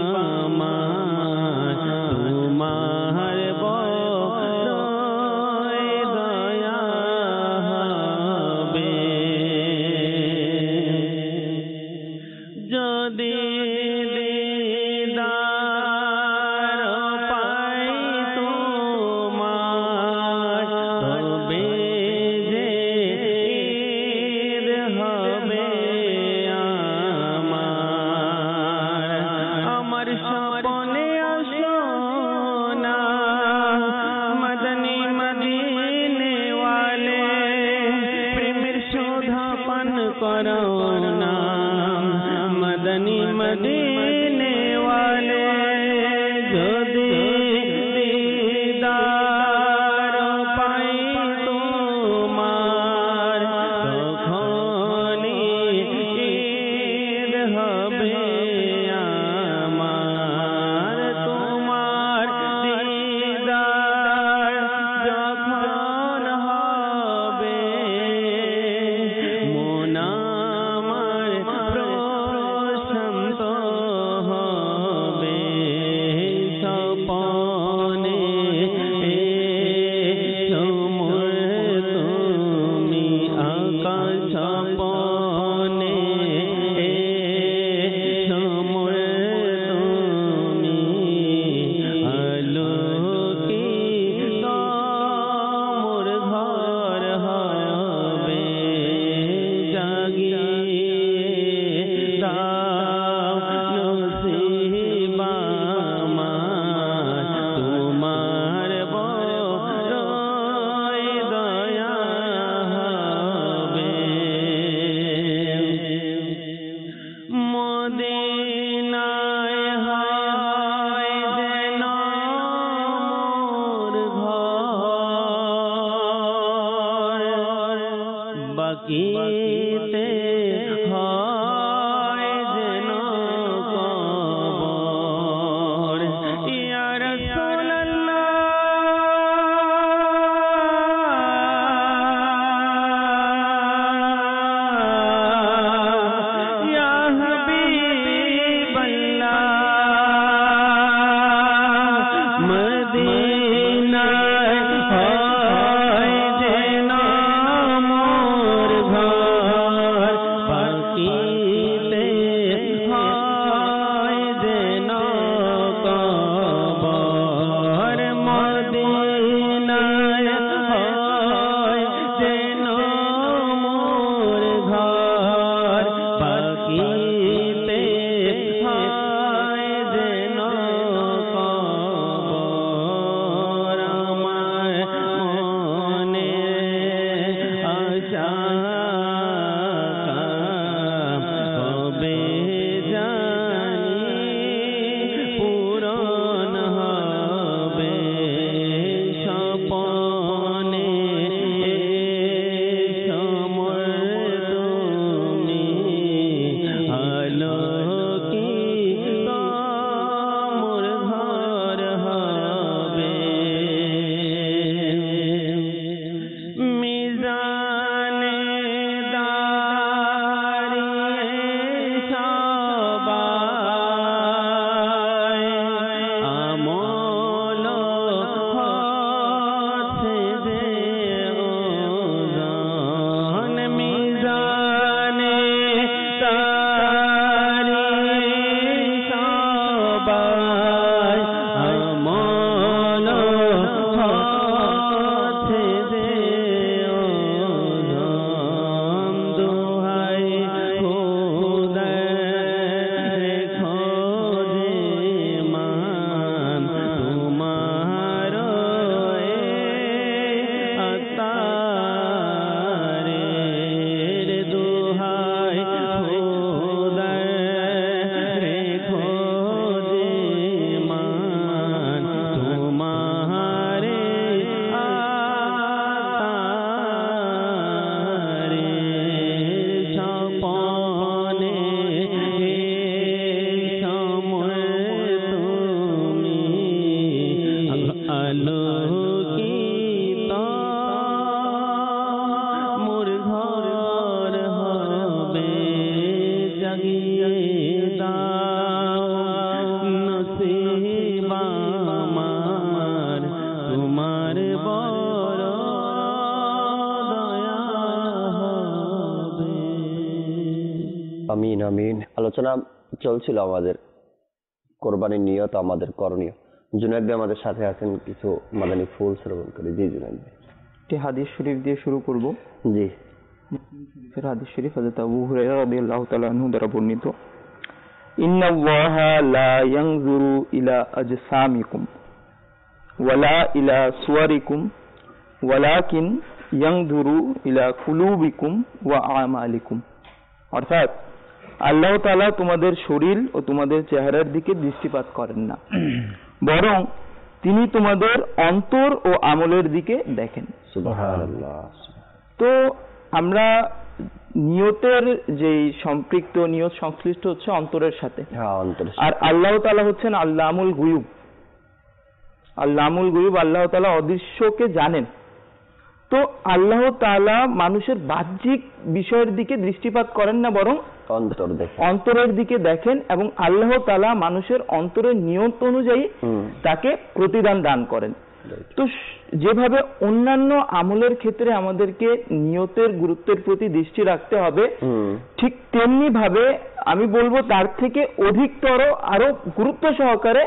আমার তোমার বড় দয়া হবে যদি দিদার পাই তোমার তবে যে ঈদ হবে আমার স্বপ্নে আসো না মদনী মদিনে ওয়ালে প্রেমের শোধা পান করো না মদনী মদিনে ওয়ালে যদি দিদার পাই তোমার তখনই ঈদ হবে আমার তোমার দিদার যখন হবে মন আমার প্রশান্ত হবে স্বপনে সময় তুমি আকাশ স্বপনে সময় তুমি আলোকিত মোর ঘর হবে জাগিয়ে দাও নসিব আমার তোমার বড় দয়া হবে মদিনায় হয় যেন মোর ঘর বাকিতে হয় যেন কবর ইয়া রাসূলুল্লাহ ইয়া হাবিবাল্লাহ মদিনায় হয় যেন মোর ঘর বাকি আমিন আমিন। আলোচনা চলছিল আমাদের কোরবানির নিয়ত, আমাদের করণীয়। জুনায়েদ ভাই আমাদের সাথে আছেন, কিছু মাদানী ফুল শ্রবণ করি। জি জুনায়েদ ভাই। একটি হাদিস শরীফ দিয়ে শুরু করব। জি। মুসলিম হাদিস শরীফ হযরত আবু হুরায়রা রাদিয়াল্লাহু তাআলা আনহু দ্বারা বর্ণিত, ইন্নাল্লাহা লা ইয়ানজুরু ইলা আজসামিকুম ওয়ালা ইলা সুওয়ারিকুম ওয়ালাকিন ইয়ানজুরু ইলা কুলুবিকুম ওয়া আমালিকুম। অর্থাৎ আল্লাহ তাআলা তোমাদের শরীর ও তোমাদের চেহারার দিকে দৃষ্টিপাত করেন না, বরং তিনি তোমাদের অন্তর ও আমলের দিকে দেখেন। সুবহানাল্লাহ। তো আমরা নিয়তের যেই সম্পৃক্ত, নিয়ত সংশ্লিষ্ট হচ্ছে অন্তরের সাথে, হ্যাঁ, অন্তর। আর আল্লাহ তাআলা হচ্ছেন আল্লামুল গুয়ুব। আল্লামুল গুয়ুব, আল্লাহ তাআলা অদৃশ্যকে জানেন। তো আল্লাহ তাআলা মানুষের বাহ্যিক বিষয়ের দিকে দৃষ্টিপাত করেন না, বরং অন্তর দেখে, অন্তরের দিকে দেখেন, এবং আল্লাহ তাআলা মানুষের অন্তরের নিয়ত অনুযায়ী তাকে প্রতিদান দান করেন। তো যেভাবে অন্যান্য আমলের ক্ষেত্রে আমাদেরকে নিয়তের গুরুত্বের প্রতি দৃষ্টি রাখতে হবে, ঠিক তেমনি ভাবে আমি বলবো তার থেকে অধিকতর আরো গুরুত্ব সহকারে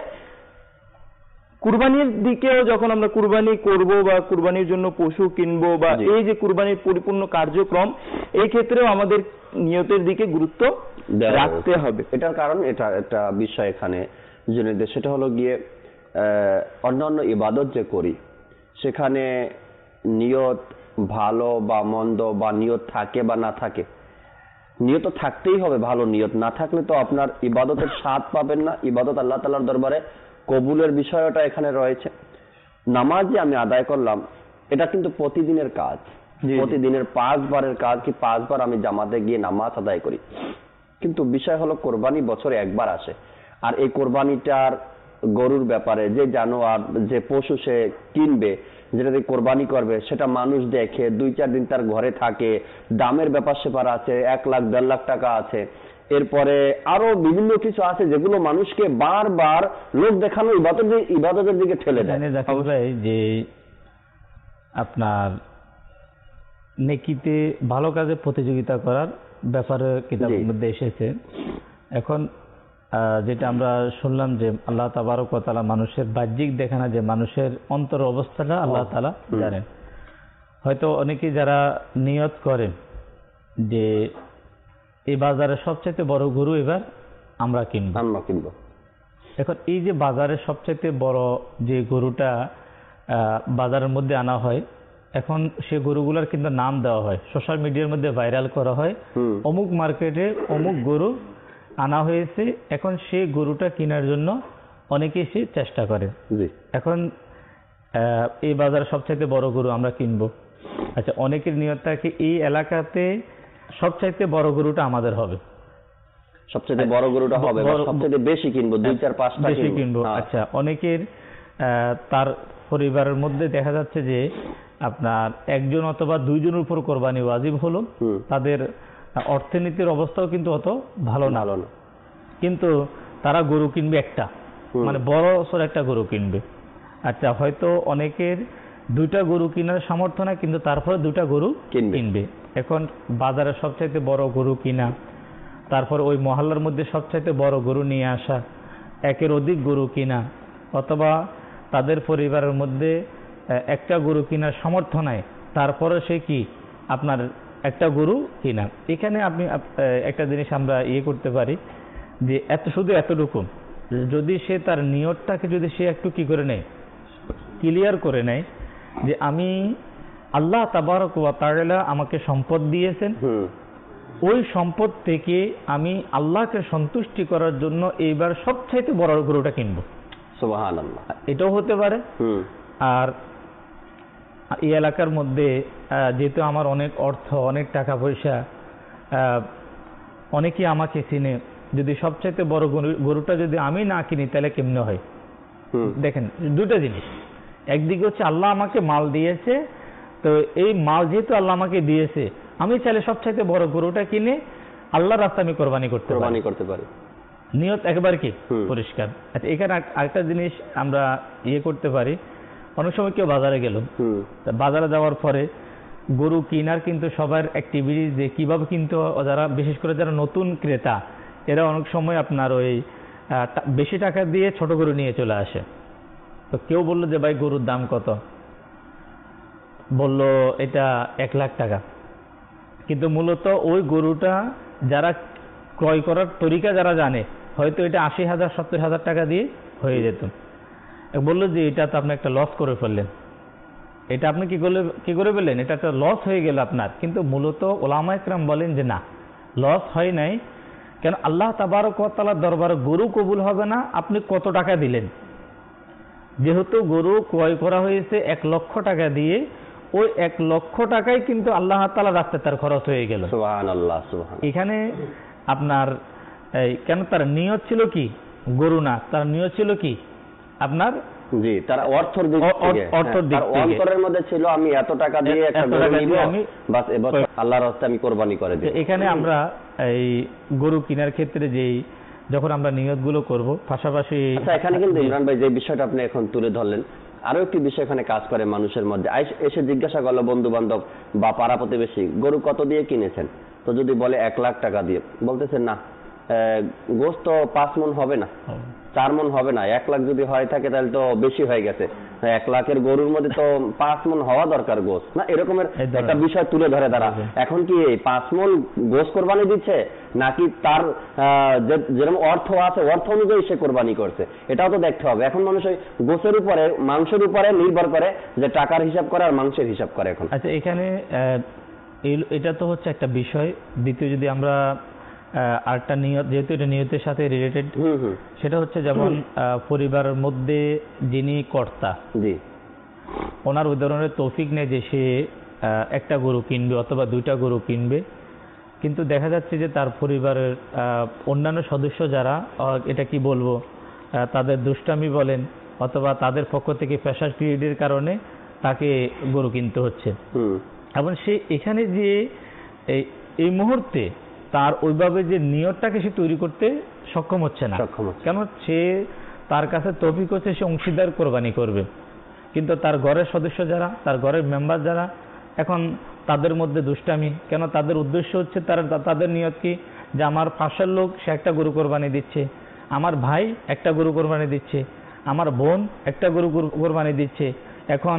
কুরবানির দিকেও, যখন আমরা কুরবানি করব বা কুরবানির জন্য পশু কিনবো বা এই যে কুরবানির পরিপূর্ণ কার্যক্রম, এই ক্ষেত্রেও আমাদের নিয়তের দিকে গুরুত্ব রাখতে হবে। এটার কারণ এটা একটা বিষয় এখানে জেনে, সেটা হলো গিয়ে অন্যান্য ইবাদত যে করি সেখানে নিয়ত ভালো বা মন্দ, বা নিয়ত থাকে বা না থাকে, নিয়ত থাকতেই হবে। ভালো নিয়ত না থাকলে তো আপনার ইবাদতের স্বাদ পাবেন না। ইবাদত আল্লাহ তাআলার দরবারে কবুলের বিষয়টা এখানে রয়েছে। নামাজ যে আমি আদায় করলাম, এটা কিন্তু প্রতিদিনের কাজ, প্রতিদিনের 5 বারের কাজ। কি 5 বার আমি জামাতে গিয়ে নামাজ আদায় করি, কিন্তু বিষয় হলো কোরবানি বছরে একবার আসে। আর এই কোরবানিটার গরুর ব্যাপারে, যে জানোয়ার, যে পশু সে কিনবে, যেটা দিয়ে কোরবানি করবে, সেটা মানুষ দেখে, 2-4 দিন তার ঘরে থাকে, দামের ব্যাপার সেপার আছে, 1 লাখ 1.5 লাখ টাকা আছে, এরপরে আরো বিভিন্ন কিছু আছে যেগুলো মানুষকে বারবার লোক দেখানো ইবাদতের দিকে ঠেলে দেয়। জাকির ভাই, যে আপনার নেকিতে ভালো কাজে প্রতিযোগিতা করার ব্যাপারে কিতাবের মধ্যে এসেছে। এখন যেটা আমরা শুনলাম যে আল্লাহ তাবারক ওয়া তাআলা মানুষের বাহ্যিক দেখে না, যে মানুষের অন্তর অবস্থাটা আল্লাহ তাআলা জানেন। হয়তো অনেকেই যারা নিয়ত করেন যে এই বাজারের সবচেয়ে বড় গরু এবার আমরা কিনবো। এখন এই যে বাজারের সবচেয়ে বড় যে গরুটা বাজারের মধ্যে আনা হয়, এখন সে গরুগুলোর কিন্তু নাম দেওয়া হয়, সোশ্যাল মিডিয়ার মধ্যে ভাইরাল করা হয়, অমুক মার্কেটে অমুক গরু আনা হয়েছে। এখন সেই গরুটা কেনার জন্য অনেকেই সে চেষ্টা করে। এখন এই বাজারের সবচাইতে বড় গরু আমরা কিনবো। আচ্ছা, অনেকের নিয়ত থাকে এই এলাকাতে সবচাইতে বড় গরুটা আমাদের হবে, সবচাইতে বড় গরুটা হবে, সবচাইতে বেশি কিনবো, 2-4-5টা বেশি কিনবো। আচ্ছা, অনেকের তার পরিবারের মধ্যে দেখা যাচ্ছে যে আপনার 1জন অথবা 2জনের উপর কোরবানি ওয়াজিব হলো, তাদের অর্থনীতির অবস্থাও কিন্তু অত ভালো না, কিন্তু তারা গরু কিনবে একটা, মানে বড় সর একটা গরু কিনবে। আচ্ছা, হয়তো অনেকের 2টা গরু কেনার সামর্থ্য না, কিন্তু তারপরে 2টা গরু কিনবে। এখন বাজারে সবচাইতে বড় গরু কিনা, তারপর ওই মহল্লার মধ্যে সবচাইতে বড় গরু নিয়ে আসা, একের অধিক গরু কিনা, অথবা তাদের পরিবারের মধ্যে একটা গরু কেনার সামর্থ্য নাই, তারপরে সে কি আপনার একটা গরু কিনা। এখানে আপনি একটা জিনিস আমরা করতে পারি যে শুধু এতটুকু, যদি সে তার নিয়তটাকে যদি সে একটু কি করে নেয়, ক্লিয়ার করে নেয় যে আমি আল্লাহ তাবারক ওয়া তাআলা আমাকে সম্পদ দিয়েছেন, ওই সম্পদ থেকে আমি আল্লাহকে সন্তুষ্টি করার জন্য এইবার সবচাইতে বড় গরুটা কিনবো, সুবহানাল্লাহ, এটাও হতে পারে। আর এই এলাকার মধ্যে যেহেতু আমার অনেক অর্থ, অনেক টাকা পয়সা, অনেকেই আমাকে চিনে, যদি সবচাইতে বড় গরুটা যদি আমি না কিনি তাহলে কেমনে হয়? দেখেন, 2টা জিনিস, একদিকে হচ্ছে আল্লাহ আমাকে মাল দিয়েছে, তো এই মাল যেহেতু আল্লাহ আমাকে দিয়েছে, আমি চাইলে সবচাইতে বড় গরুটা কিনে আল্লাহর রাস্তায় আমি কোরবানি করতে পারি। নিয়ত একবার কি পরিষ্কার। আচ্ছা, এখানে আরেকটা জিনিস আমরা করতে পারি। অনেক সময় কেউ বাজারে গেল, বাজারে যাওয়ার পরে গরু কেনার কিন্তু সবার অ্যাক্টিভিটি যে কীভাবে কিন্তু যারা বিশেষ করে যারা নতুন ক্রেতা এরা অনেক সময় আপনার ওই বেশি টাকা দিয়ে ছোট গরু নিয়ে চলে আসে। তো কেউ বললো যে ভাই গরুর দাম কত, বলল এটা 1 লাখ টাকা, কিন্তু মূলত ওই গরুটা যারা ক্রয় করার তরিকা যারা জানে হয়তো এটা 80,000 70,000 টাকা দিয়ে হয়ে যেত। বললো যে এটা তো আপনি একটা লস করে ফেললেন, এটা আপনি কি করে ফেললেন, এটা একটা লস হয়ে গেল আপনার। কিন্তু মূলত ওলামায়ে কেরাম বলেন যে না, লস হয় নাই। কেন? আল্লাহ তাবারক ওয়া তাআলার দরবারে গরু কবুল হবে না আপনি কত টাকা দিলেন। যেহেতু গরু ক্রয় করা হয়েছে 1 লক্ষ টাকা দিয়ে, ওই 1 লক্ষ টাকাই কিন্তু আল্লাহ তাআলা রাস্তায় তার খরচ হয়ে গেল। সুবহানাল্লাহ, সুবহানাল্লাহ। এখানে আপনার কেন তার নিয়ত ছিল কি গরু না, তার নিয়ত ছিল কি আপনার জি, তার অর্থর দিক থেকে, তার অন্তরের মধ্যে ছিল আমি এত টাকা দিয়ে একটা গরু নিব, বাস এবছর আল্লাহর রাস্তায় আমি কুরবানি করে দেব। এখানে আমরা এই গরু কেনার ক্ষেত্রে যেই যখন আমরা নিয়তগুলো করব পাশাপাশি, আচ্ছা এখানে কিন্তু ইমরান ভাই যে বিষয়টা আপনি এখন তুলে ধরলেন, আরো একটি বিষয় এখানে কাজ করে মানুষের মধ্যে। এসে জিজ্ঞাসা করলো বন্ধু বান্ধব বা পাড়া প্রতিবেশী, গরু কত দিয়ে কিনেছেন? তো যদি বলে 1 লাখ টাকা দিয়ে, বলতেছে না গোশত তো 5 মণ হবে না, 4 মণ হবে না, 1 লাখ যদি হয় থাকে তাহলে তো বেশি হয়ে গেছে, 1 লাখের গরুর মধ্যে তো 5 মণ হওয়া দরকার গোশত না, এরকমের একটা বিষয় তুলে ধরে তারা। এখন কি 5 মণ গোশত কোরবানি দিচ্ছে নাকি তার যেরকম অর্থ আছে অর্থ অনুযায়ী সে কোরবানি করছে, এটাও তো দেখতে হবে। এখন মানুষ ওই গোশের উপরে মাংসের উপরে নির্ভর করে, যে টাকার হিসাব করে আর মাংসের হিসাব করে এখন। আচ্ছা এখানে এটা তো হচ্ছে একটা বিষয়। দ্বিতীয় যদি আমরা আরেকটা নিয়ত, যেহেতু এটা নিয়তের সাথে রিলেটেড, সেটা হচ্ছে যেমন পরিবারের মধ্যে যিনি কর্তা, জি, ওনার ওই ধরনের তৌফিক নেই যে সে একটা গরু কিনবে অথবা 2টা গরু কিনবে, কিন্তু দেখা যাচ্ছে যে তার পরিবারের অন্যান্য সদস্য যারা, এটা কি বলবো, তাদের দুষ্টামি বলেন অথবা তাদের পক্ষ থেকে প্রেশার ক্রিয়েটের কারণে তাকে গরু কিনতে হচ্ছে। এবং সে এখানে যে এই মুহূর্তে তার ওইভাবে যে নিয়তটাকে সে তৈরি করতে সক্ষম হচ্ছে না, কেন? সে তার কাছে তৌফিক হচ্ছে সে অংশীদার কোরবানি করবে, কিন্তু তার ঘরের সদস্য যারা, তার ঘরের মেম্বার যারা, এখন তাদের মধ্যে দুষ্টামি। কেন? তাদের উদ্দেশ্য হচ্ছে তাদের নিয়ত কি, যে আমার পাশের লোক সে একটা গরু কোরবানি দিচ্ছে, আমার ভাই একটা গরু কোরবানি দিচ্ছে, আমার বোন একটা গরু কোরবানি দিচ্ছে। এখন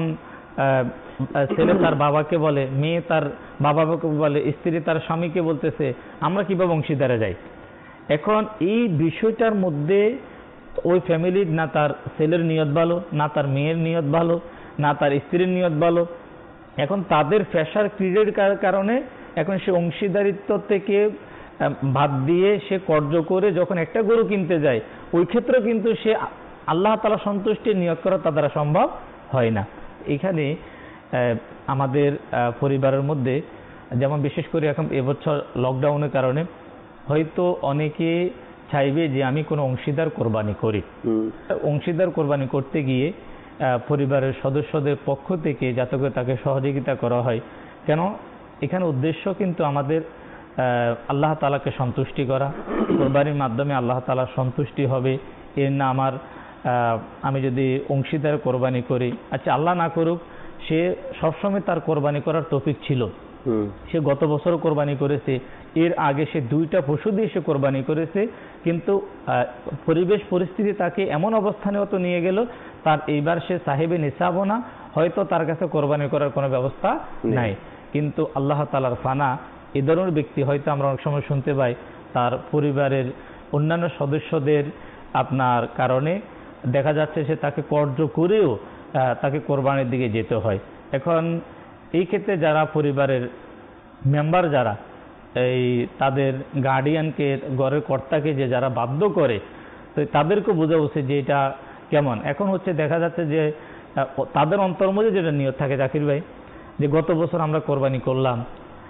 ছেলে তার বাবাকে বলে, মেয়ে তার বাবাকে বলে, স্ত্রী তার স্বামীকে বলতেছে আমরা কিভাবে অংশীদারে যাই। এখন এই বিষয়টার মধ্যে ওই ফ্যামিলির না তার ছেলের নিয়ত ভালো, না তার মেয়ের নিয়ত ভালো, না তার স্ত্রীর নিয়ত ভালো। এখন তাদের প্রেশার ক্রিয়েটের কারণে এখন সে অংশীদারিত্ব থেকে বাদ দিয়ে সে কর্য করে যখন একটা গরু কিনতে যায়, ওই ক্ষেত্রে কিন্তু সে আল্লাহ তাআলা সন্তুষ্টির নিয়ত করা তার দ্বারা সম্ভব হয় না। এখানে আমাদের পরিবারের মধ্যে যেমন বিশেষ করে এখন এবছর লকডাউনের কারণে হয়তো অনেকে চাইবে যে আমি কোনো অংশীদার কোরবানি করি। অংশীদার কোরবানি করতে গিয়ে পরিবারের সদস্যদের পক্ষ থেকে যাতে করে তাকে সহযোগিতা করা হয়। কেন? এখানে উদ্দেশ্য কিন্তু আমাদের আল্লাহ তাআলাকে সন্তুষ্টি করা, কোরবানির মাধ্যমে আল্লাহ তাআলার সন্তুষ্টি হবে। এর না আমি যদি অংশীদার কোরবানি করি, আচ্ছা আল্লাহ না করুক, সে সবসময় তার কোরবানি করার তৌফিক ছিল, সে গত বছরও কোরবানি করেছে, এর আগে সে 2টা পশু দিয়ে সে কোরবানি করেছে, কিন্তু পরিবেশ পরিস্থিতি তাকে এমন অবস্থানে অত নিয়ে গেল তার এইবার সে সাহেবে নিসাবও না, হয়তো তার কাছে কোরবানি করার কোনো ব্যবস্থা নাই। কিন্তু আল্লাহ তাআলার ফানা এ ধরনের ব্যক্তি হয়তো আমরা অনেক সময় শুনতে পাই তার পরিবারের অন্যান্য সদস্যদের আপনার কারণে দেখা যাচ্ছে সে তাকে কর্য করেও তাকে কোরবানির দিকে যেতে হয়। এখন এই ক্ষেত্রে যারা পরিবারের মেম্বার যারা এই তাদের গার্ডিয়ানকে, ঘরের কর্তাকে যে যারা বাধ্য করে, তো তাদেরকে বোঝা উচিত যে এটা কেমন। এখন হচ্ছে দেখা যাচ্ছে যে তাদের অন্তর মধ্যে যেটা নিয়ত থাকে জাকির ভাই, যে গত বছর আমরা কোরবানি করলাম,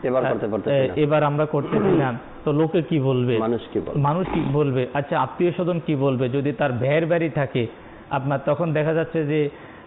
এবার আমরা করতেছি না, তো লোকে কি বলবে, মানুষ কি বলবে, আচ্ছা আত্মীয় স্বজন কি বলবে, যদি তার ভাইয়ের বাড়ি থাকে আপনার, তখন দেখা যাচ্ছে যে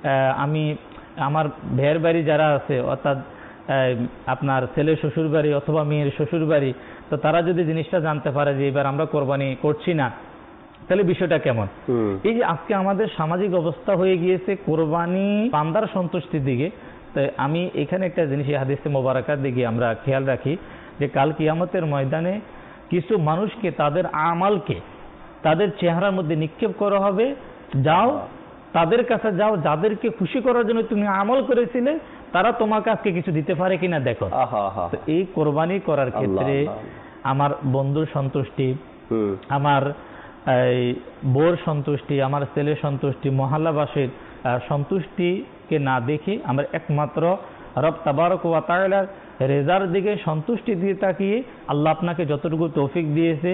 আমার ভাইয়ের বাড়ি যারা আছে অর্থাৎ আপনার ছেলের শ্বশুর বাড়ি অথবা মেয়ের শ্বশুর বাড়ি, তো তারা যদি জিনিসটা জানতে পারে যে এবার আমরা কোরবানি করছি না, তাহলে বিষয়টা কেমন। এই যে আজকে আমাদের সামাজিক অবস্থা হয়ে গিয়েছে কোরবানি বান্দার সন্তুষ্টির দিকে, তো আমি এখানে একটা জিনিস এই হাদিসে মোবারকার দিকে আমরা খেয়াল রাখি যে কাল কিয়ামতের ময়দানে কিছু মানুষকে তাদের আমালকে তাদের চেহারার মধ্যে নিক্ষেপ করা হবে, যাও তাদের কাছে যাও, যাদেরকে খুশি করার জন্য তুমি আমল করেছিলে তারা তোমাকে আজকে কিছু দিতে পারে কিনা দেখো। তো এই কোরবানি করার ক্ষেত্রে আমার বন্ধুর সন্তুষ্টি, আমার এই বউর সন্তুষ্টি, আমার ছেলের সন্তুষ্টি, মহল্লাবাসীর সন্তুষ্টিকে না দেখে আমরা একমাত্র রব তাবারক ওয়া তাআলার রেজার দিকে সন্তুষ্টি দিয়ে তাকিয়ে আল্লাহ আপনাকে যতটুকু তৌফিক দিয়েছে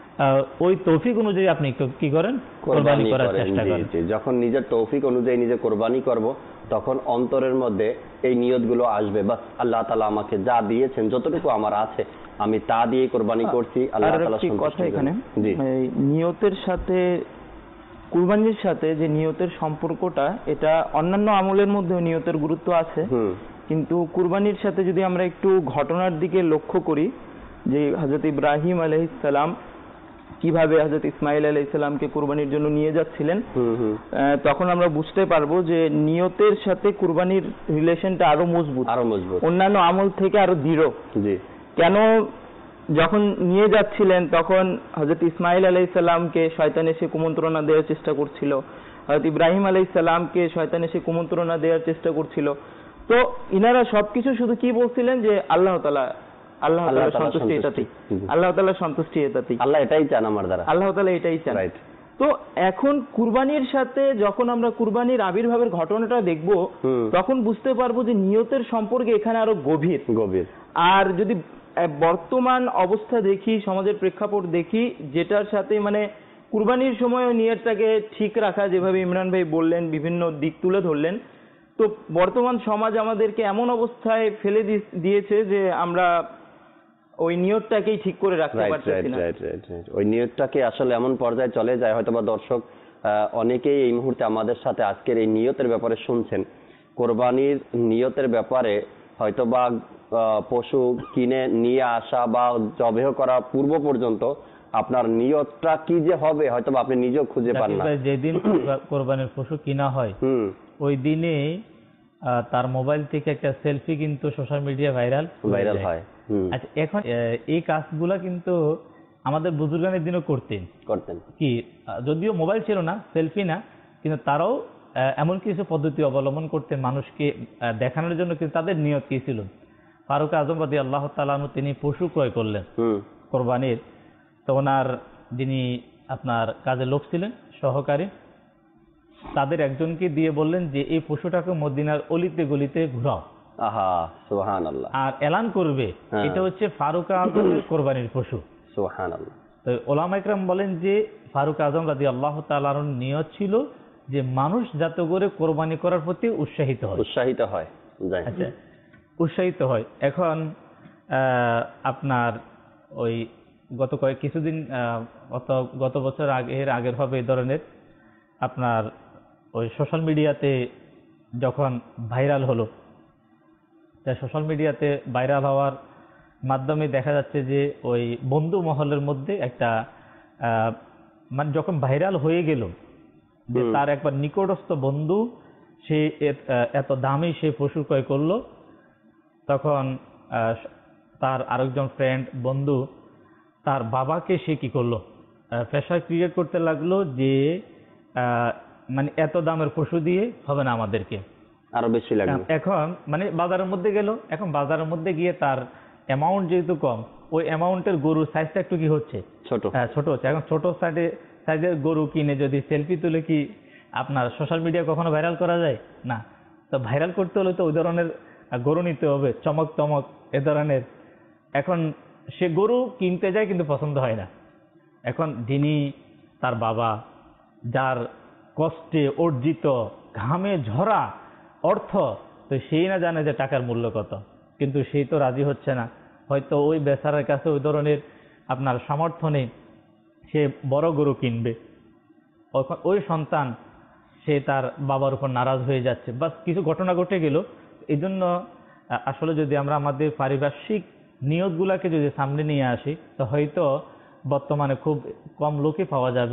ওই তৌফিক অনুযায়ী আপনি কি করেন, কোরবানি করার চেষ্টা করেন। যখন নিজের তৌফিক অনুযায়ী নিজে কোরবানি করব তখন অন্তরের মধ্যে এই নিয়তগুলো আসবে, বাস আল্লাহ তাআলা আমাকে যা দিয়েছেন যতটুকু আমার আছে আমি তা দিয়ে কোরবানি করছি, আল্লাহ তাআলা সন্তুষ্ট। কথা এখানে নিয়তের সাথে কুরবানির সাথে যে নিয়তের সম্পর্কটা, এটা অন্যান্য আমলের মধ্যে নিয়তের গুরুত্ব আছে, কিন্তু কুরবানির সাথে যদি আমরা একটু ঘটনার দিকে লক্ষ্য করি যে হযরত ইব্রাহিম আলাইহিস সালাম কিভাবে হযরত ইসমাঈল আলাইহিস সালামকে কুরবানির জন্য নিয়ে যাচ্ছিলেন, তখন আমরা বুঝতে পারবো যে নিয়তের সাথে কুরবানির রিলেশনটা আরো মজবুত, অন্যান্য আমল থেকে আরো দৃঢ়। কেন? যখন নিয়ে যাচ্ছিলেন তখন হযরত ইসমাঈল আলাইহিস সালামকে শয়তান এসে কুমন্ত্রণা দেওয়ার চেষ্টা করছিল, হযরত ইব্রাহিম আলাইহিস সালামকে শয়তান এসে কুমন্ত্রণা দেওয়ার চেষ্টা করছিল। তো ইনারা সবকিছু শুধু কি বলছিলেন যে আল্লাহ তাআলা সন্তুষ্টি এটাতেই, আল্লাহ তাআলা সন্তুষ্টি এটাতেই, আল্লাহ এটাই চান আমার দ্বারা, আল্লাহ তাআলা এটাই চান। তো এখন কুরবানির সাথে যখন আমরা কুরবানির আবির্ভাবের ঘটনাটা দেখব তখন বুঝতে পারবো যে নিয়তের সম্পর্কে এখানে আরো গভীর। আর যদি বর্তমান অবস্থা দেখি, সমাজের প্রেক্ষাপট দেখি, যেটার সাথে মানে কুরবানির সময় নিয়তটাকে ঠিক রাখা, যেভাবে ইমরান ভাই বললেন, বিভিন্ন দিক তুলে ধরলেন, তো বর্তমান সমাজ আমাদেরকে এমন অবস্থায় ফেলে দিয়েছে যে আমরা ওই নিয়তটাকেই ঠিক করে রাখতে পারছি না। ওই নিয়তটাকে আসলে এমন পর্যায়ে চলে যায়, হয়তোবা দর্শক অনেকেই এই মুহূর্তে আমাদের সাথে আজকের এই নিয়তের ব্যাপারে শুনছেন। কোরবানির নিয়তের ব্যাপারে হয়তোবা পশু কিনে নিয়ে আসা বা জবেহ করা পূর্ব পর্যন্ত আপনার নিয়তটা কি যে হবে হয়তোবা আপনি নিজেও খুঁজে পান না। যেদিন কোরবানির পশু কিনা হয় ওই দিনে তার মোবাইল থেকে একটা সেলফি কিন্তু সোশ্যাল মিডিয়া ভাইরাল হয়। আচ্ছা, এখন এই কাজগুলা কিন্তু আমাদের বুজুর্গানের দিনও করতেন কি, যদিও মোবাইল ছিল না, সেলফি না, কিন্তু তারাও এমন কিছু পদ্ধতি অবলম্বন করতেন মানুষকে দেখানোর জন্য। কিন্তু তাদের নিয়ত কি ছিল? ফারুক আজম রাদিয়াল্লাহু তাআলা আনহু তিনি পশু ক্রয় করলেন কোরবানির, তো ওনার যিনি আপনার কাজের লোক ছিলেন সহকারী, তাদের একজনকে দিয়ে বললেন যে এই পশুটাকে মদিনার অলিতে গলিতে ঘুরাও, সুবহানাল্লাহ, আর এলান করবে এটা হচ্ছে ফারুক আজমের কোরবানির পশু। সুবহানাল্লাহ। তো ওলামা ইকরাম বলেন যে ফারুক আজম রাদিয়াল্লাহু তাআলা আনহুর নিয়ত ছিল যে মানুষ যাতে করে কোরবানি করার প্রতি উৎসাহিত হয়। আচ্ছা, উৎসাহিত হয়। এখন আপনার ওই কিছুদিন গত বছর আগের হবে এই ধরনের আপনার ওই সোশ্যাল মিডিয়াতে যখন ভাইরাল হলো, সোশ্যাল মিডিয়াতে ভাইরাল হওয়ার মাধ্যমে দেখা যাচ্ছে যে ওই বন্ধু মহলের মধ্যে একটা মানে যখন ভাইরাল হয়ে গেল যে তার একবার নিকটস্থ বন্ধু সে এত দামি সে পশু ক্রয় করলো, তখন তার আরেকজন ফ্রেন্ড বন্ধু তার বাবাকে সে কি করলো, প্রেশার ক্রিয়েট করতে লাগলো যে মানে এত দামের পশু দিয়ে হবে না, আমাদেরকে আরো বেশি লাগবে। এখন মানে বাজারের মধ্যে গেল, এখন বাজারের মধ্যে গিয়ে তার অ্যামাউন্ট যেহেতু কম, ওই অ্যামাউন্টের গরুর সাইজটা একটু কি হচ্ছে ছোট হচ্ছে। এখন ছোট সাইজের গরু কিনে যদি সেলফি তুলে কি আপনার সোশ্যাল মিডিয়া কখনো ভাইরাল করা যায়? না। তো ভাইরাল করতে হলে তো ওই ধরনের গরু নিতে হবে, চমক টমক এ ধরনের। এখন সে গরু কিনতে যায় কিন্তু পছন্দ হয় না। এখন যিনি তার বাবা, যার কষ্টে অর্জিত ঘামে ঝরা অর্থ, তো সেই না জানে যে টাকার মূল্য কত, কিন্তু সেই তো রাজি হচ্ছে না। হয়তো ওই বেচারার কাছে ওই ধরনের আপনার সামর্থ্য নেই, সে বড় গরু কিনবে। ওই সন্তান সে তার বাবার উপর নারাজ হয়ে যাচ্ছে, বাস কিছু ঘটনা ঘটে গেল। এই জন্য আসলে যদি আমরা আমাদের পারিপার্শ্বিক নিয়তগুলাকে যদি সামনে নিয়ে আসি, তো হয়তো বর্তমানে খুব কম লোকই পাওয়া যাবে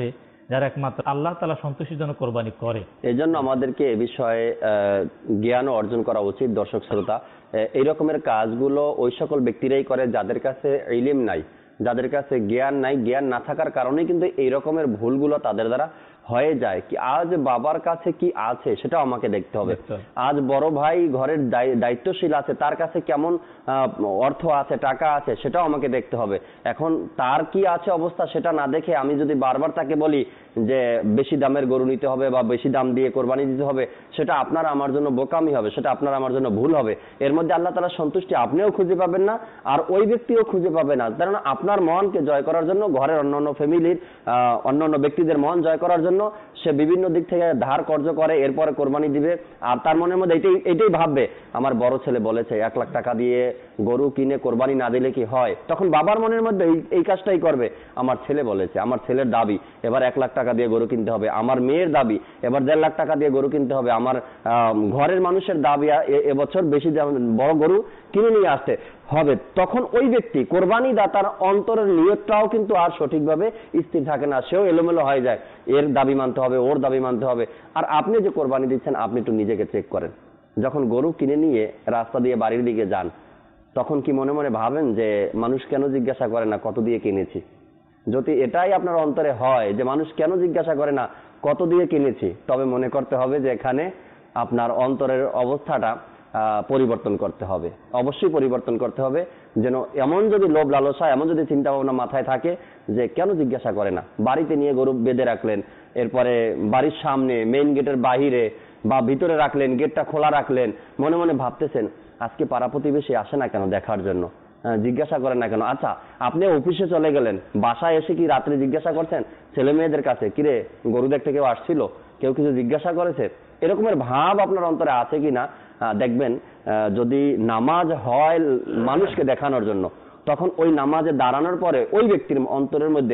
যারা একমাত্র আল্লাহ তাআলা সন্তুষ্টির জন্য কোরবানি করে। এই জন্য আমাদেরকে এ বিষয়ে জ্ঞান অর্জন করা উচিত। দর্শক শ্রোতা, এই রকমের কাজগুলো ওই সকল ব্যক্তিরাই করে যাদের কাছে ইলম নাই, যাদের কাছে জ্ঞান নাই। জ্ঞান না থাকার কারণে কিন্তু এই রকমের ভুলগুলো তাদের দ্বারা হয়ে যায়। কি আজ বাবার কাছে কি আছে সেটাও আমাকে দেখতে হবে। আজ বড় ভাই ঘরের দায়িত্বশীল আছে, তার কাছে কেমন অর্থ আছে, টাকা আছে, সেটাও আমাকে দেখতে হবে। এখন তার কি আছে অবস্থা সেটা না দেখে আমি যদি বারবার তাকে বলি যে বেশি দামের গরু নিতে হবে বা বেশি দাম দিয়ে কোরবানি দিতে হবে, সেটা আপনার আমার জন্য বোকামি হবে, সেটা আপনার আমার জন্য ভুল হবে। এর মধ্যে আল্লাহ তাআলার সন্তুষ্টি আপনিও খুঁজে পাবেন না, আর ওই ব্যক্তিও খুঁজে পাবে না। কারণ আপনার মনকে জয় করার জন্য, ঘরের অন্যান্য ফ্যামিলির অন্যান্য ব্যক্তিদের মন জয় করার জন্য সে বিভিন্ন দিক থেকে ধার কর্জ করে, এরপরে কোরবানি দিবে। আর তার মনের মধ্যে এটাই ভাববে, আমার বড় ছেলে বলেছে 1 লাখ টাকা দিয়ে গরু কিনে কোরবানি না দিলে কি হয়। তখন বাবার মনের মধ্যে এই কাজটাই করবে, আমার ছেলে বলেছে, আমার ছেলের দাবি এবার 1 লাখ টাকা দিয়ে গরু কিনতে হবে, আমার মেয়ের দাবি এবার 1.5 লাখ টাকা দিয়ে গরু কিনতে হবে, আমার ঘরের মানুষের দাবি এবছর বেশি বড় গরু কিনে নিয়ে আসতে হবে। তখন ওই ব্যক্তি কোরবানি দাতার অন্তরের নিয়তটাও কিন্তু আর সঠিকভাবে স্থির থাকে না, সেও এলোমেলো হয়ে যায়। এর দাবি মানতে হবে, ওর দাবি মানতে হবে। আর আপনি যে কোরবানি দিচ্ছেন, আপনি একটু নিজেকে চেক করেন। যখন গরু কিনে নিয়ে রাস্তা দিয়ে বাড়ির দিকে যান, তখন কি মনে মনে ভাবেন যে মানুষ কেন জিজ্ঞাসা করে না কত দিয়ে কিনেছি? যদি এটাই আপনার অন্তরে হয় যে মানুষ কেন জিজ্ঞাসা করে না কত দিয়ে কিনেছি, তবে মনে করতে হবে যে এখানে আপনার অন্তরের অবস্থাটা পরিবর্তন করতে হবে, অবশ্যই পরিবর্তন করতে হবে। যেন এমন যদি লোভ লালসা, এমন যদি চিন্তা ভাবনা মাথায় থাকে যে কেন জিজ্ঞাসা করে না। বাড়িতে নিয়ে গরু বেঁধে রাখলেন, এরপরে বাড়ির সামনে মেইন গেটের বাহিরে বা ভিতরে রাখলেন, গেটটা খোলা রাখলেন, মনে মনে ভাবতেছেন আজকে পাড়া প্রতিবেশী আসে না কেন দেখার জন্য, জিজ্ঞাসা করেন না কেন। আচ্ছা, আপনি অফিসে চলে গেলেন, বাসায় এসে কি রাত্রে জিজ্ঞাসা করছেন ছেলে মেয়েদের কাছে, কিরে গরু দেখতে কেউ আসছিল, কেউ কিছু জিজ্ঞাসা করেছে? এরকমের ভাব আপনার অন্তরে আছে কিনা দেখবেন। যদি নামাজ হয় মানুষকে দেখানোর জন্য, তখন ওই নামাজে দাঁড়ানোর পরে ওই ব্যক্তির অন্তরের মধ্যে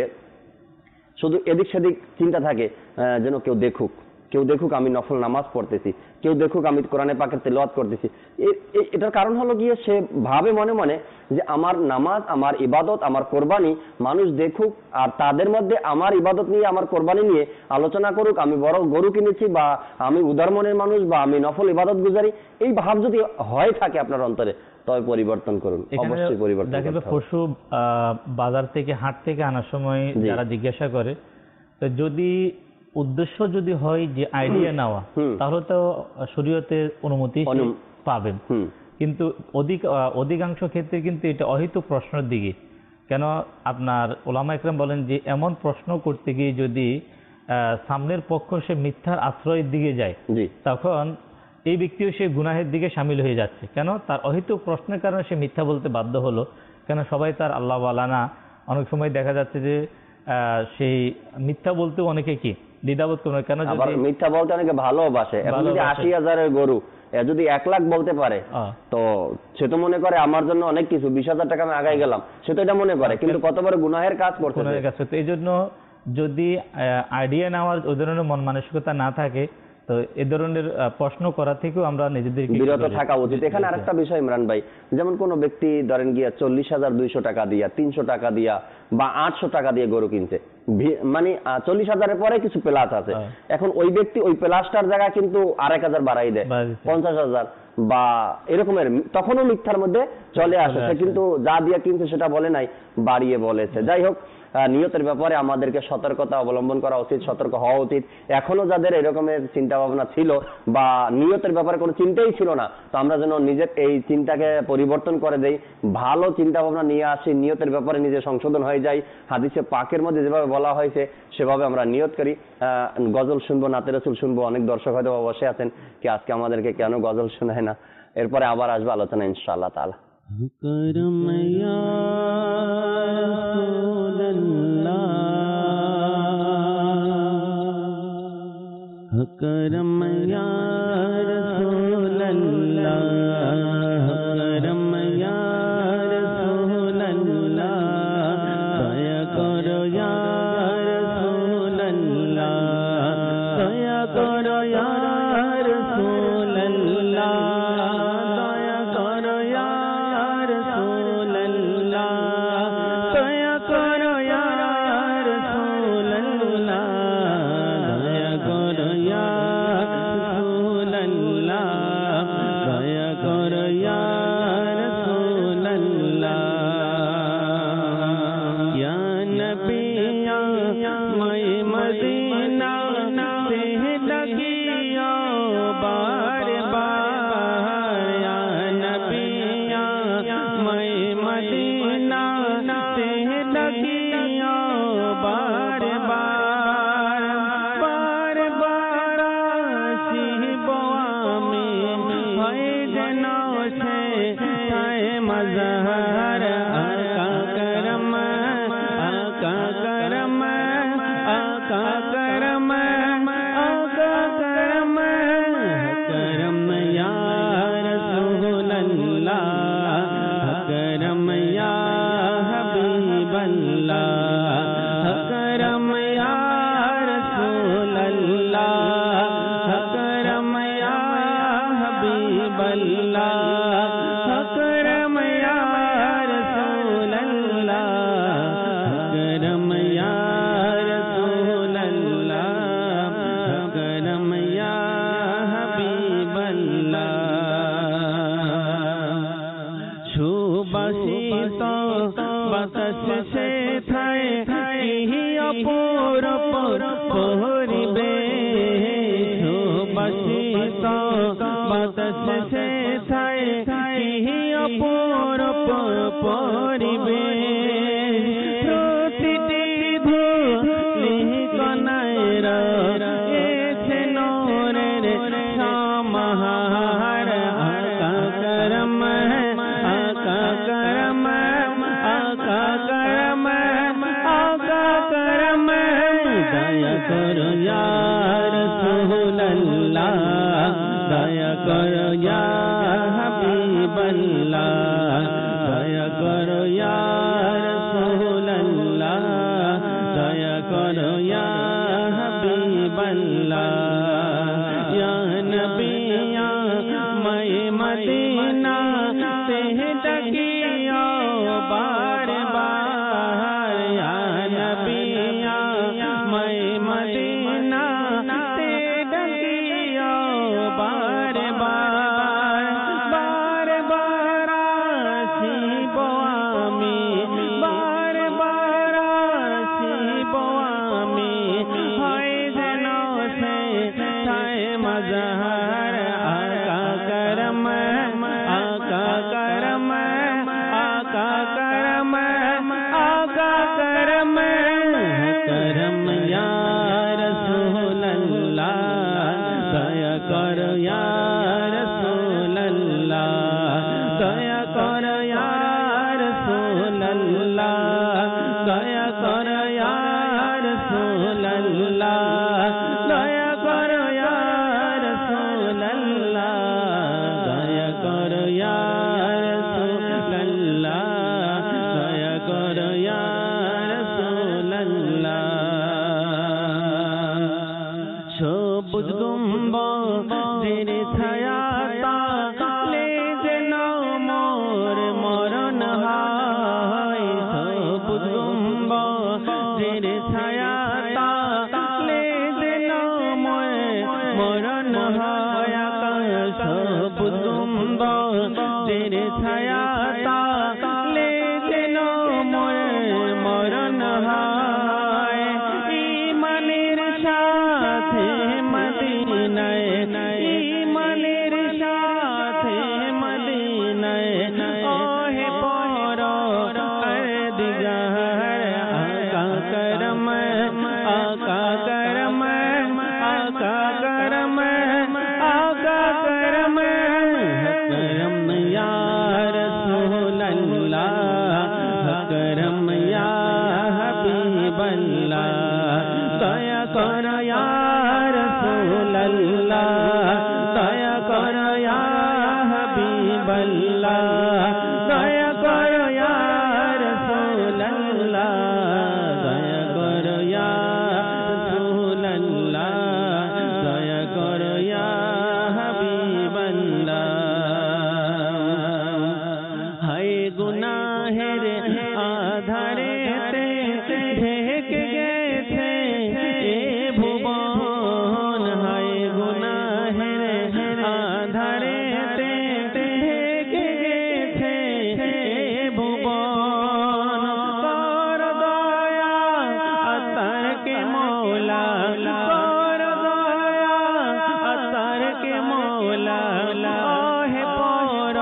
শুধু এদিক সেদিক চিন্তা থাকে, যেন কেউ দেখুক, কেউ দেখুক আমি নফল নামাজ পড়তেছি, কেউ দেখুক আমি কোরআনে পাকের তেলাওয়াত করতেছি। এটার কারণ হলো গিয়ে সে ভাবে মনে মনে যে আমার নামাজ, আমার ইবাদত, আমার কোরবানি মানুষ দেখুক, আর তাদের মধ্যে আমার ইবাদত নিয়ে, আমার কোরবানি নিয়ে আলোচনা করুক, আমি বড় গরু কিনেছি, বা আমি উদার মনের মানুষ, বা আমি নফল ইবাদত গুজারি। এই ভাব যদি হয়ে থাকে আপনার অন্তরে, তবে পরিবর্তন করুন, অবশ্যই পরিবর্তন করতে হবে। পশু বাজার থেকে, হাট থেকে আনার সময় যারা জিজ্ঞাসা করে, তো যদি উদ্দেশ্য যদি হয় যে আইডিয়া নেওয়া, তাহলে তো শরীয়তের অনুমতি পাবেন। কিন্তু অধিকাংশ ক্ষেত্রে কিন্তু এটা অহেতুক প্রশ্নের দিকে। কেন আপনার ওলামা একরাম বলেন যে এমন প্রশ্ন করতে গিয়ে যদি সামনের পক্ষ সে মিথ্যার আশ্রয়ের দিকে যায়, তখন এই ব্যক্তিও সে গুনাহের দিকে সামিল হয়ে যাচ্ছে। কেন? তার অহেতুক প্রশ্নের কারণে সে মিথ্যা বলতে বাধ্য হলো। কেন? সবাই তার আল্লাহ ওয়ালা না। অনেক সময় দেখা যাচ্ছে যে সেই মিথ্যা বলতে অনেকে কি দ্বিধাবোধ করে। কেন? মিথ্যা বলতে অনেকে ভালোবাসে। যদি 80,000-এর গরু যদি 1 লাখ বলতে পারে, তো সে তো মনে করে আমার জন্য অনেক কিছু, 20,000 টাকা আমি আগাই গেলাম, সে তো এটা মনে করে, কিন্তু কত বড় গুনাহের কাজ করছে। তো এই জন্য যদি আইডিয়া নেওয়ার ওই ধরনের মন মানসিকতা না থাকে, তো এই ধরনের প্রশ্ন করা থেকেও আমরা নিজেদেরকে বিরত থাকা উচিত। এখানে আরেকটা বিষয় ইমরান ভাই, যেমন কোন ব্যক্তি ধরেন গিয়া 40,200 টাকা দিয়া, 300 টাকা দিয়া বা 800 টাকা দিয়ে গরু কিনছে, মানে 40,000-এর পরে কিছু প্লাস আছে। এখন ওই ব্যক্তি ওই প্লাসটার জায়গায় কিন্তু 1,000 বাড়াই দেয়, 50,000 বা এরকমের, তখনও মিথ্যার মধ্যে চলে আসে। সে কিন্তু যা দিয়ে কিনছে সেটা বলে নাই, বাড়িয়ে বলেছে। যাই হোক, নিয়তের ব্যাপারে আমাদেরকে সতর্কতা অবলম্বন করা উচিত, সতর্ক হওয়া উচিত। এখনো যাদের এরকমের চিন্তা ভাবনা ছিল বা নিয়তের ব্যাপারে কোনো চিন্তাই ছিল না, তো আমরা যেন নিজের এই চিন্তাকে পরিবর্তন করে দেই, ভালো চিন্তা ভাবনা নিয়ে আসি, নিয়তের ব্যাপারে নিজে সংশোধন হয়ে যায়। হাদিসে পাকের মধ্যে যেভাবে বলা হয়েছে সেভাবে আমরা নিয়ত করি। গজল শুনবো, নাতে রাসূল শুনবো। অনেক দর্শক হয়তো বসে আছেন কি আজকে আমাদেরকে কেন গজল শোনায় না। এরপরে আবার আসবে আলোচনা ইনশাআল্লাহ তাআলা। করম ইয়া রাসূলুল্লাহ, করম ইয়া রাসূলুল্লাহ, করম ইয়া রাসূলুল্লাহ, দয়া করো ইয়া রাসূলুল্লাহ, দয়া করো ইয়া রাসূলুল্লাহ, দয়া করো ইয়া রাসূলুল্লাহ। সুবাসিত বাতাস সে থায় কি অপরূপ পরিবেশ সুবাসিত বাতাস সে থায় কি অপরূপ পরিবেশ প্রতিটি ধূলি কণায় রয়েছে নূরের সমাহার আকা করম আকা করম আকা করম আকা করম দয়া করো ইয়া রাসূলুল্লাহ দয়া করো ইয়া হাবিবাল্লাহ দয়া করো ইয়া রাসূলুল্লাহ দয়া করো ইয়া হাবিবাল্লাহ ইয়া নবী ইয়া মায়ে মদিনা তে ডাকিও বার বার ইয়া নবী ইয়া মায়ে মদিনা তে ডাকিও বার বার বার বার আসিব আমি বার বার আসিব আমি হয় যেন সে ছায় মজহার আকা করম আকা করম আকা করম আকা করম করম ইয়া রাসূলুল্লাহ দয়া করো ইয়া রাসূলুল্লাহ দয়া করো ইয়া রাসূলুল্লাহ দয়া করো ইয়া রাসূলুল্লাহ দয়া করো ইয়া রাসূলুল্লাহ দয়া করো ইয়া রাসূলুল্লাহ দয়া করো ইয়া রাসূলুল্লাহ সবুজ গুম্বদের ছায়া তালে যেন মোর মরণ হয় সবুজ গুম্বদের ছায়া তালে যেন মোর মরণ হয় সবুজ গুম্বদের ছায়া তালে যেন মোর মরণ হয় ইমানের সাথে মদিনায় ইমানের সাথে মদিনায় ওহে পর দিগার আকা করম আকা করম আকা করম আকা করম করম ইয়া রাসূলুল্লাহ করম ইয়া হাবিবাল্লাহ দয়া করো ইয়া রাসূলুল্লাহ দয়া করো ইয়া হাবিবাল্লাহ দয়া করো ইয়া রাসূলুল্লাহ দয়া করো ইয়া রাসূলুল্লাহ দয়া করো ইয়া হাবিবাল্লাহ হায় গুনাহের আধারে ঢেকে গেছে এ ভুবন হায় গুনাহের আধারে ঢেকে গেছে এ ভুবন কর দয়া আতার কে মৌলা কর দয়া আতার কে মৌলা ওহে পর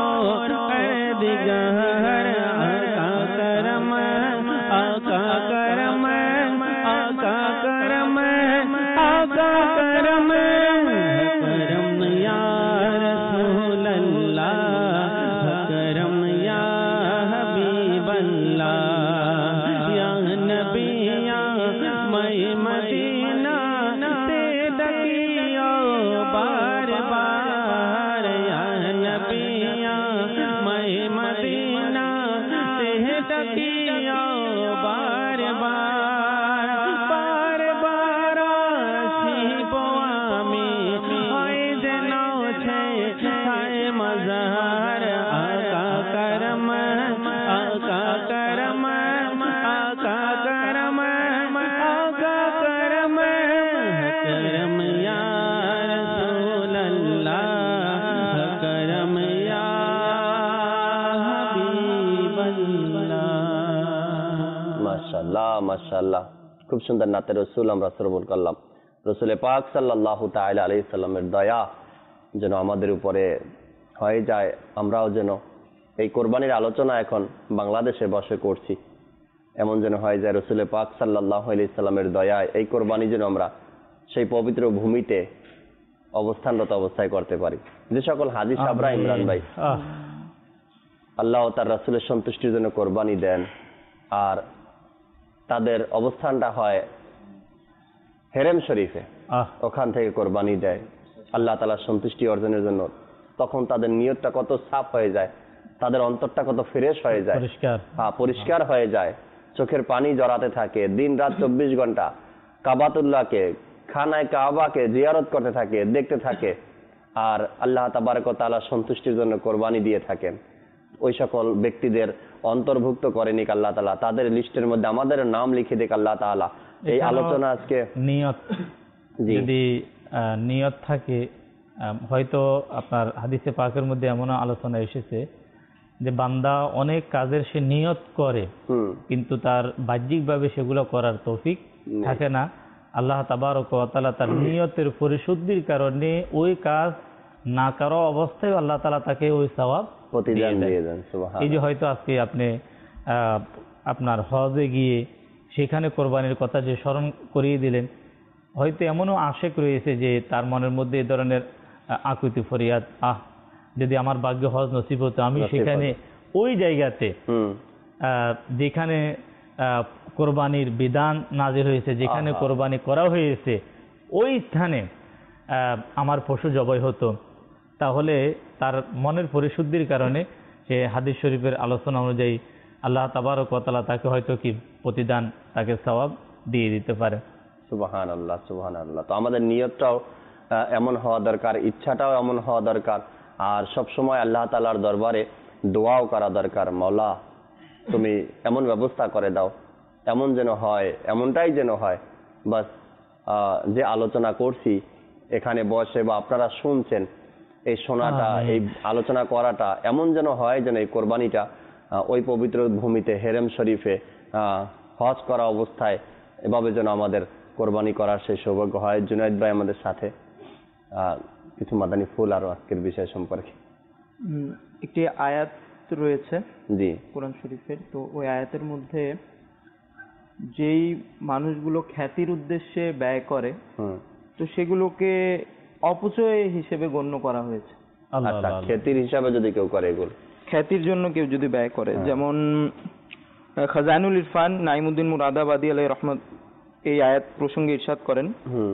দিগার আকা করম আকা করম আকা করম আকা করম করম ইয়া রাসূলুল্লাহ করম ইয়া হাবিবাল্লাহ ইয়া নবী ইয়া মায়ে মদিনা তে ডাকিও বার বার ইয়া নবী ইয়া মায়ে মদিনা তে ডাকিও বার বার বার বার আসিব আমি হয় যেন সে ছায় মজহার আকা করম আকা করম আকা করম আকা করম করম ইয়া রাসূলুল্লাহ করম ইয়া হাবিবাল্লাহ মাশাআল্লাহ মাশাআল্লাহ, খুব সুন্দর নাতে রসুল আমরা শ্রবণ করলাম। রসুল পাক সাল্লাল্লাহু তাআলা আলাইহি সাল্লামের দয়া যেন আমাদের উপরে হয়ে যায়, আমরাও যেন এই কোরবানির আলোচনা এখন বাংলাদেশে বসে করছি, এমন যেন হয় যায় রসুল পাক সাল্লাল্লাহু আলাইহি সাল্লামের দয়ায় এই কোরবানি যেন আমরা সেই পবিত্র ভূমিতে অবস্থানরত অবস্থায় করতে পারি। যে সকল হাজী সাহেবরা ইমরান ভাই আল্লাহ ও তার রাসূলের সন্তুষ্টির জন্য কোরবানি দেন আর তাদের অবস্থানটা হয় হেরেম শরীফে, ওখান থেকে কোরবানি দেয় আল্লাহ তাআলার সন্তুষ্টি অর্জনের জন্য, তখন তাদের নিয়তটা কত সাফ হয়ে যায়, তাদের অন্তরটা কত ফ্রেশ হয়ে যায়, পরিষ্কার হয়ে যায়, চোখের পানি জড়াতে থাকে, দিন রাত 24 ঘন্টা কাবাতুল্লাহকে, খানায় কাবাকে জিয়ারত করতে থাকে, দেখতে থাকে, আর আল্লাহ তাবারক ওয়া তাআলা সন্তুষ্টির জন্য কোরবানি দিয়ে থাকেন। ওই সকল ব্যক্তিদের অন্তর্ভুক্ত করেনি আল্লাহ তাআলা, তাদের লিস্টের মধ্যে আমাদের নাম লিখে দেখ আল্লাহ তাআলা। এই আলোচনা আজকে নিয়ত যদি নিয়ত থাকে, হয়তো আপনার হাদিসে পাকের মধ্যে এমন আলোচনা এসেছে যে বান্দা অনেক কাজের সে নিয়ত করে কিন্তু তার বাহ্যিকভাবে সেগুলো করার তৌফিক থাকে না। আল্লাহ তাবারক ওয়া তাআলা তার নিয়তের পরিশুদ্ধির কারণে ওই কাজ না করা অবস্থায় আল্লাহ তাআলা তাকে ওই সওয়াব প্রতিদান দিয়ে দেন। সুবহানাল্লাহ। এই যে হয়তো আজকে আপনি আপনার হজে গিয়ে সেখানে কোরবানির কথা যে স্মরণ করিয়ে দিলেন, হয়তো এমনও আশেক রয়েছে যে তার মনের মধ্যে এই ধরনের আকুতি ফরিয়াদ, যদি আমার ভাগ্যে হজ নসিব হতো আমি সেখানে ওই জায়গাতে যেখানে কোরবানির বিধান নাজিল হয়েছে, যেখানে কোরবানি করা হয়েছে ওই স্থানে আমার পশু জবাই হতো, তাহলে তার মনের পরিশুদ্ধির কারণে সে হাদিস শরীফের আলোচনা অনুযায়ী আল্লাহ তাবারক ওয়া তাআলা তাকে হয়তো কি প্রতিদান, তাকে সওয়াব দিয়ে দিতে পারে। সুবহানাল্লাহ সুবহানাল্লাহ। তো আমাদের নিয়তটাও এমন হওয়া দরকার, ইচ্ছাটাও এমন হওয়া দরকার, আর সব সময় আল্লাহ তাআলার দরবারে দোয়াও করা দরকার, মাওলা তুমি এমন ব্যবস্থা করে দাও, এমন যেন হয়, এমনটাই যেন হয়। বাস যে আলোচনা করছি এখানে বসে বা আপনারা শুনছেন, এই শোনাটা, এই আলোচনা করাটা এমন যেন হয় যেন এই কোরবানিটা ওই পবিত্র ভূমিতে হেরেম শরীফে হজ করা অবস্থায় এভাবে যেন আমাদের কোরবানি করার সেই সৌভাগ্য হয়। জুনায়েদ ভাই আমাদের সাথে কিছু মাদানী ফুল আরো আজকের বিষয় সম্পর্কে একটি আয়াত রয়েছে জি কোরআন শরীফের, তো ওই আয়াতের মধ্যে যেই মানুষগুলো খ্যাতির উদ্দেশ্যে ব্যয় করে তো সেগুলোকে অপচয় হিসেবে গণ্য করা হয়েছে। আচ্ছা, খ্যাতির হিসাবে যদি কেউ করে, এগুলো খ্যাতির জন্য কেউ যদি ব্যয় করে, যেমন খাজানুল ইরফান নাইমুদ্দিন মুরাদাবাদী আলাইহির রহমত এই আয়াত প্রসঙ্গে ইরশাদ করেন,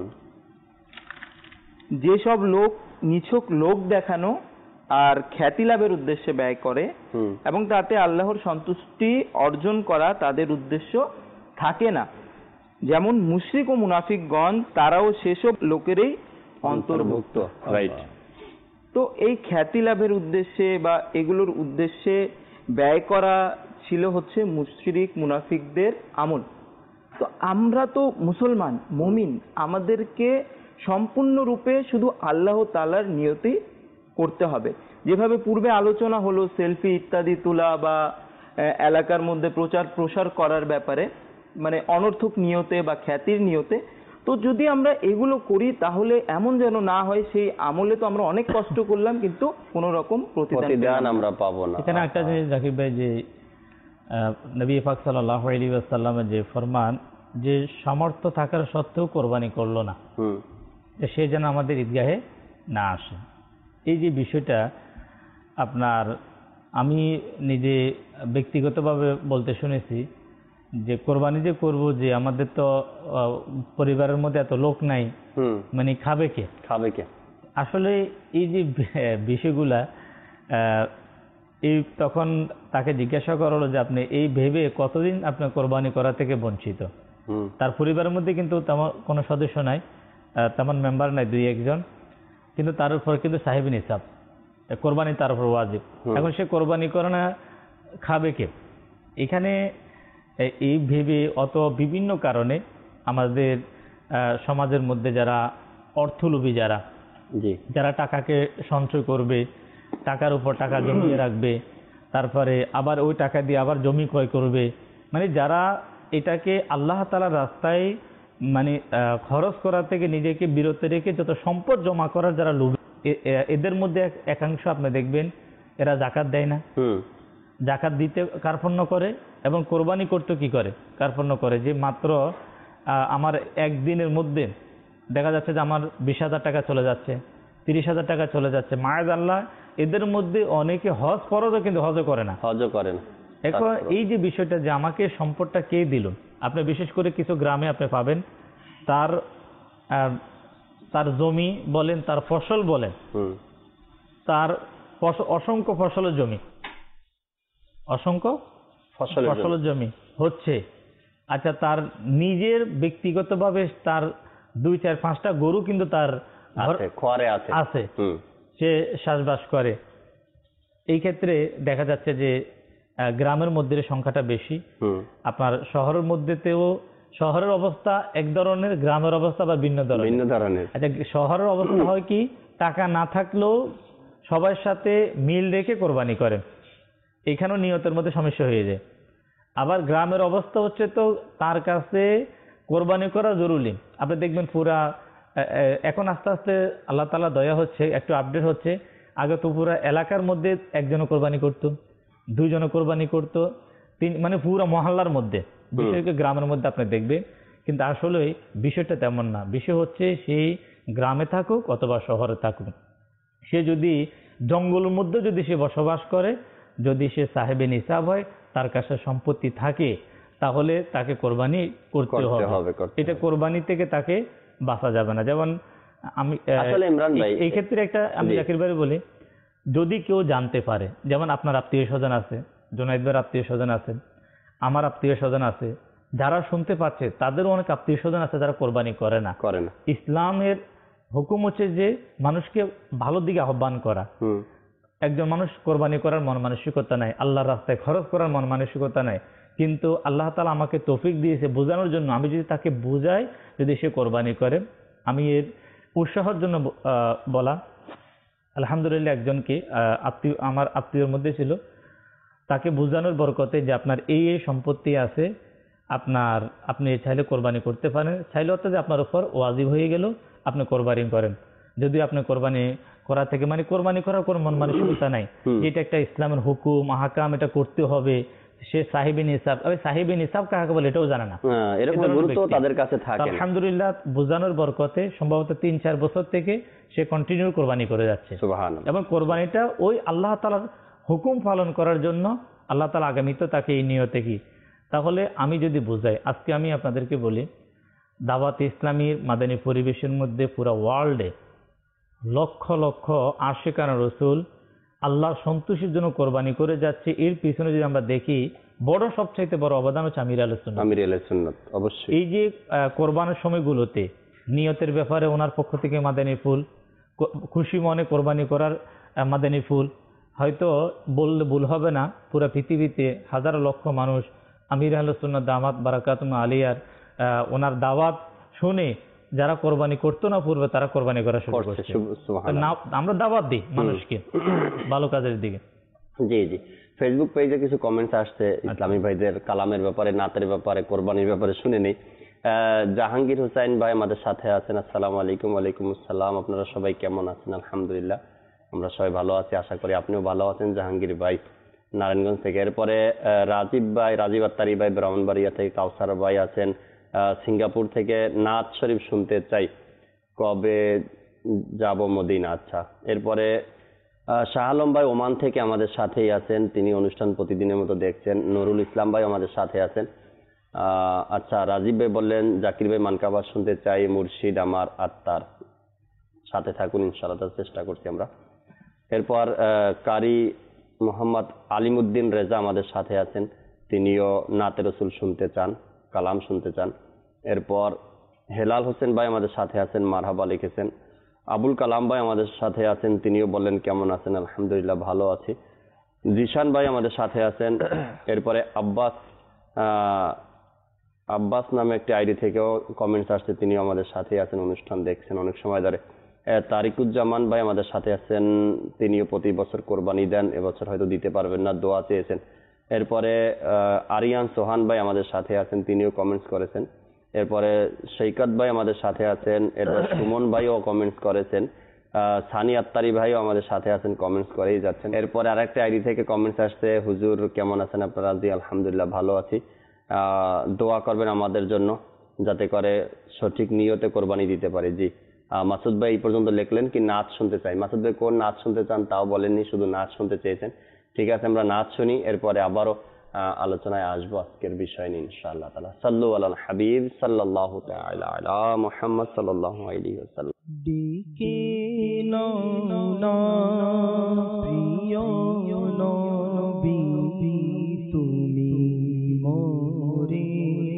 যেসব লোক নিছক লোক দেখানো আর খ্যাতি লাভের উদ্দেশ্যে ব্যয় করে এবং তাতে আল্লাহর সন্তুষ্টি অর্জন করা তাদের উদ্দেশ্য থাকে না, যেমন মুশরিক ও মুনাফিকগণ তারাও সেসব লোকেরই অন্তর্ভুক্ত। রাইট। তো এই খ্যাতি লাভের উদ্দেশ্যে বা এগুলোর উদ্দেশ্যে ব্যয় করা ছিল হচ্ছে মুশরিক মুনাফিকদের আমল। তো আমরা তো মুসলমান মুমিন, আমাদেরকে সম্পূর্ণরূপে শুধু আল্লাহ তাআলার নিয়তি করতে হবে। যেভাবে পূর্বে আলোচনা হলো সেলফি ইত্যাদি তোলা বা এলাকার মধ্যে প্রচার প্রসার করার ব্যাপারে, মানে অনর্থক নিয়তে বা খ্যাতির নিয়তে, তো যদি আমরা এগুলো করি তাহলে এমন যেন না হয় সেই আমলে তো আমরা অনেক কষ্ট করলাম কিন্তু কোনো রকম প্রতিদান আমরা পাবো না। এখানে একটা জিনিস জাকির ভাই, যে নবী পাক সাল্লাল্লাহু আলাইহি ওয়াসাল্লামের যে ফরমান, যে সামর্থ্য থাকার সত্ত্বেও কোরবানি করলো না, সে যেন আমাদের ঈদগাহে না আসে। এই যে বিষয়টা আপনার আমি নিজে ব্যক্তিগতভাবে বলতে শুনেছি যে কোরবানি যে করব, যে আমাদের তো পরিবারের মধ্যে এত লোক নাই, মানে খাবে কে। আসলে এই যে বিষয়গুলা এই তখন তাকে জিজ্ঞাসা করা হলো যে আপনি এই ভেবে কতদিন আপনার কোরবানি করা থেকে বঞ্চিত। তার পরিবারের মধ্যে কিন্তু তেমন কোনো সদস্য নাই, তেমন মেম্বার নাই, 2-1 জন, কিন্তু তার উপর কিন্তু সাহেবী নিসাব, কোরবানি তার উপর ওয়াজিব। এখন সে কোরবানি করে না, খাবে কে? এখানে এই ভেবে অত বিভিন্ন কারণে আমাদের সমাজের মধ্যে যারা অর্থলোভী, যারা টাকাকে সঞ্চয় করবে, টাকার উপর টাকা জমিয়ে রাখবে, তারপরে আবার ওই টাকা দিয়ে আবার জমি ক্রয় করবে, মানে যারা এটাকে আল্লাহ তাআলার রাস্তায় মানে খরচ করা থেকে নিজেকে বিরত রেখে যত সম্পদ জমা করার যারা লোভী, এদের মধ্যে একাংশ আপনি দেখবেন এরা জাকাত দেয় না, জাকাত দিতে কার্পণ্য করে, এবং কোরবানি করতে কি করে, কার্পণ্য করে। যে মাত্র আমার একদিনের মধ্যে দেখা যাচ্ছে যে আমার 20,000 টাকা চলে যাচ্ছে, 30,000 টাকা চলে যাচ্ছে। মায়াদাল্লাহ, এদের মধ্যে অনেকে হজ ফরজও কিন্তু হজও করে না, হজও করেন। এখন এই যে বিষয়টা যে আমাকে সম্পদটা কে দিল, আপনি বিশেষ করে কিছু গ্রামে আপনি পাবেন তার জমি বলেন, তার ফসল বলেন, তার অসংখ্য ফসলের জমি, অসংখ্য ফসলের জমি হচ্ছে, আচ্ছা তার নিজের ব্যক্তিগতভাবে তার 2, 4, 5টা গরু কিন্তু তার ঘরে আছে, সে চাষবাস করে। এই ক্ষেত্রে দেখা যাচ্ছে যে গ্রামের মধ্যে সংখ্যাটা বেশি। আপনার শহরের মধ্যেতেও শহরের অবস্থা এক ধরনের, গ্রামের অবস্থা বা ভিন্ন ধরনের। আচ্ছা, শহরের অবস্থা হয় কি, টাকা না থাকলেও সবার সাথে মিল রেখে কোরবানি করেন, এখানেও নিয়তের মধ্যে সমস্যা হয়ে যায়। আবার গ্রামের অবস্থা হচ্ছে তো তার কাছে কোরবানি করা জরুরি। আপনি দেখবেন পুরা এখন আস্তে আস্তে আল্লাহ তাআলা দয়া হচ্ছে, একটু আপডেট হচ্ছে। আগে তো পুরা এলাকার মধ্যে একজনও কোরবানি করতো, 2 জনও কোরবানি করতো, মানে পুরো মহল্লার মধ্যে, বিশেষ করে গ্রামের মধ্যে আপনি দেখবেন। কিন্তু আসলে বিষয়টা তেমন না। বিষয় হচ্ছে সেই গ্রামে থাকুক অথবা শহরে থাকুক, সে যদি জঙ্গলের মধ্যে যদি সে বসবাস করে, যদি সে সাহেবে নিসাব হয়, তার কাছে সম্পত্তি থাকে, তাহলে তাকে কোরবানি করতে হবে। এটা কোরবানি থেকে তাকে বাঁচা যাবে না। যেমন আমি এই ক্ষেত্রে একটা আমি জাকির ভাই বলি, যদি কেউ জানতে পারে, যেমন আপনার আত্মীয় স্বজন আছে, জুনাইদ ভাইয়ের আত্মীয় স্বজন আছে, আমার আত্মীয় স্বজন আছে, যারা শুনতে পাচ্ছে তাদেরও অনেক আত্মীয় স্বজন আছে যারা কোরবানি করে না। ইসলামের হুকুম হচ্ছে যে মানুষকে ভালোর দিকে আহ্বান করা। একজন মানুষ কোরবানি করার মন মানসিকতা নাই, আল্লাহর রাস্তায় খরচ করার মন মানসিকতা নাই, কিন্তু আল্লাহ তাআলা আমাকে তৌফিক দিয়েছে বোঝানোর জন্য, আমি যদি তাকে বোঝাই, যদি সে কোরবানি করে, আমি এর উৎসাহের জন্য বলা। আলহামদুলিল্লাহ, একজনকে আমার আত্মীয়র মধ্যে ছিল, তাকে বোঝানোর বরকতে যে আপনার এই সম্পত্তি আছে, আপনি চাইলে কোরবানি করতে পারেন, চাইলে অর্থাৎ আপনার উপর ওয়াজিব হয়ে গেল, আপনি কোরবানি করেন। যদি আপনি কোরবানি করা থেকে মানে কোরবানি করার কোনো মন মানসিকতা নাই, এটা একটা ইসলামের হুকুম আহকাম, এটা করতে হবে, সে সাহিবে নিসাব, সাহিবে নিসাব কাকে বলে এটাও জানে না, আলহামদুলিল্লাহ বোঝানোর বরকতে সম্ভবত 3-4 বছর থেকে সে কন্টিনিউ কোরবানি করে যাচ্ছে। এবং কোরবানিটা ওই আল্লাহ তাআলার হুকুম পালন করার জন্য আল্লাহ তাআলা আগামীতে তাকে এই নিয়তে কি। তাহলে আমি যদি বুঝাই, আজকে আমি আপনাদেরকে বলি, দাওয়াত ইসলামীর মাদানী পরিবেশের মধ্যে পুরো ওয়ার্ল্ডে লক্ষ লক্ষ আশিকানা রসুল আল্লাহর সন্তুষ্টির জন্য কোরবানি করে যাচ্ছে। এর পিছনে যদি আমরা দেখি, সবচাইতে বড় অবদান হচ্ছে আমির আহলে সুন্নাত। অবশ্যই এই যে কোরবানের সময়গুলোতে নিয়তের ব্যাপারে ওনার পক্ষ থেকে মাদানী ফুল, খুশি মনে কোরবানি করার মাদানী ফুল, হয়তো বললে ভুল হবে না, পুরো পৃথিবীতে হাজারো লক্ষ মানুষ আমির আহলে সুন্নাত দামাত বারাকাতুহু আলিয়ার ওনার দাওয়াত শুনে যারা কোরবানি করতো না পূর্বে, তারা কোরবানি করা শুরু করছে। আমরা দাওয়াত দিই মানুষকে ভালো কাজের দিকে। জি জি, ফেসবুক পেজে কিছু কমেন্টস আসছে ইসলামী ভাইদের কালামের ব্যাপারে, নাতের ব্যাপারে, কোরবানির ব্যাপারে, শুনে নেই। জাহাঙ্গীর হুসাইন ভাই আমাদের সাথে আছেন। আসসালামু আলাইকুম। ওয়ালাইকুম আসসালাম। আপনারা সবাই কেমন আছেন? আলহামদুলিল্লাহ, আমরা সবাই ভালো আছি, আশা করি আপনিও ভালো আছেন। জাহাঙ্গীর ভাই নারায়ণগঞ্জ থেকে। এরপরে রাজীব আত্তারি ভাই ব্রাহ্মণবাড়িয়া থেকে, কাউসার ভাই আছেন সিঙ্গাপুর থেকে। নাত শরীফ শুনতে চাই, কবে যাব মদিনা। আচ্ছা, এরপরে শাহ আলম ভাই ওমান থেকে আমাদের সাথেই আছেন, তিনি অনুষ্ঠান প্রতিদিনের মতো দেখছেন। নুরুল ইসলাম ভাই আমাদের সাথে আছেন। আচ্ছা, রাজীব ভাই বললেন জাকির ভাই মানকাবাদ শুনতে চাই, মুর্শিদ আমার আত্মার। সাথে থাকুন, ইনশাআল্লাহ চেষ্টা করছি আমরা। এরপর কারি মোহাম্মদ আলিমউদ্দিন রেজা আমাদের সাথে আছেন, তিনিও নাতে রসুল শুনতে চান, কালাম শুনতে চান। এরপর হেলাল হোসেন ভাই আমাদের সাথে আছেন, মারহাবা লিখেছেন। আবুল কালাম ভাই আমাদের সাথে আছেন, তিনিও বললেন কেমন আছেন? আলহামদুলিল্লাহ ভালো আছি। জিশান ভাই আমাদের সাথে আছেন। এরপরে আব্বাস নামে একটি আইডি থেকেও কমেন্টস আসছে, তিনিও আমাদের সাথে আছেন, অনুষ্ঠান দেখছেন অনেক সময় ধরে। তারিকুজ্জামান ভাই আমাদের সাথে আছেন, তিনিও প্রতি বছর কোরবানি দেন, এবছর হয়তো দিতে পারবেন না, দোয়া চেয়েছেন। এরপরে আরিয়ান সোহান ভাই আমাদের সাথে আছেন, তিনিও কমেন্টস করেছেন। এরপরে সৈকত ভাই আমাদের সাথে আছেন। এরপর সুমন ভাইও কমেন্টস করেছেন। সানি আত্তারি ভাইও আমাদের সাথে আছেন, কমেন্টস করেই যাচ্ছেন। এরপরে আরেকটা আইডি থেকে কমেন্টস আসছে, হুজুর কেমন আছেন আপনারা? জি আলহামদুলিল্লাহ ভালো আছি। দোয়া করবেন আমাদের জন্য যাতে করে সঠিক নিয়তে কোরবানি দিতে পারি। জি মাসুদ ভাই এই পর্যন্ত লিখলেন কি নাচ শুনতে চাই। মাসুদ ভাই কোন নাচ শুনতে চান তাও বলেননি, শুধু নাচ শুনতে চেয়েছেন। ঠিক আছে, আমরা নাচ শুনি, এরপরে আবারও আলোচনায় আসবো আজকের বিষয় নিয়ে ইনশাআল্লাহ তাআলা। সাল্লু আলাল হাবিব সাল্লাল্লাহু তাআলা আলা মুহাম্মদ সাল্লাল্লাহু আলাইহি ওয়াসাল্লাম। ডেকে নাও না প্রিয় নবী, তুমি মোরে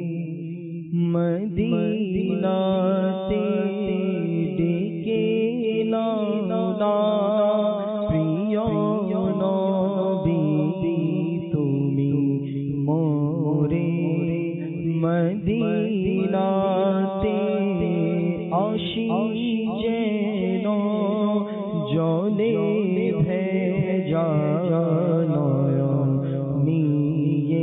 মদিনাতে ডেকে নাও না প্রিয় নবী, তুমি মোরে মদিনাতে আসি যেন জলে ভেজা নয়ন নিয়ে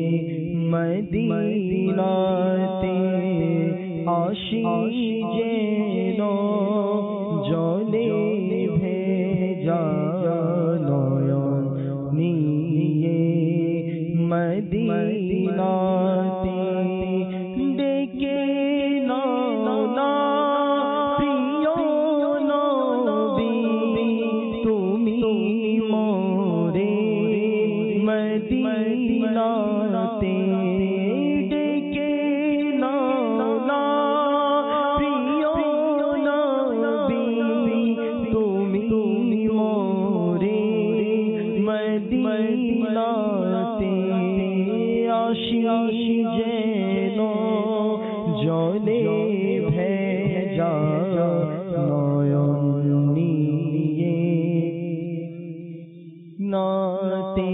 মদিনাতে আসি যেন জলে ভেজা নয়ন নিয়ে মদিনাতে ডেকে নাও না প্রিয় নবী, তুমি মোরে মদিনাতে ডেকে নাও না প্রিয় নবী, তুমি মোরে মদিনাতে আসি যেন জলে ভেজা নয়ন নিয়ে নাতে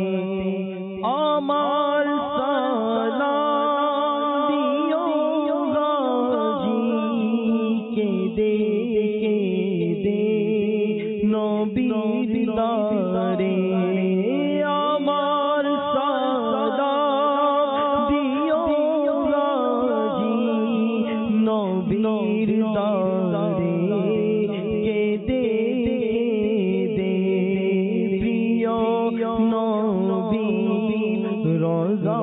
আমার সালাম দিও গাজী কেঁদে কেঁদে নবীর দারে, আমার সালাম দিও গাজী নবীর দারে কেঁদে কেঁদে প্রিয় নবী রোজা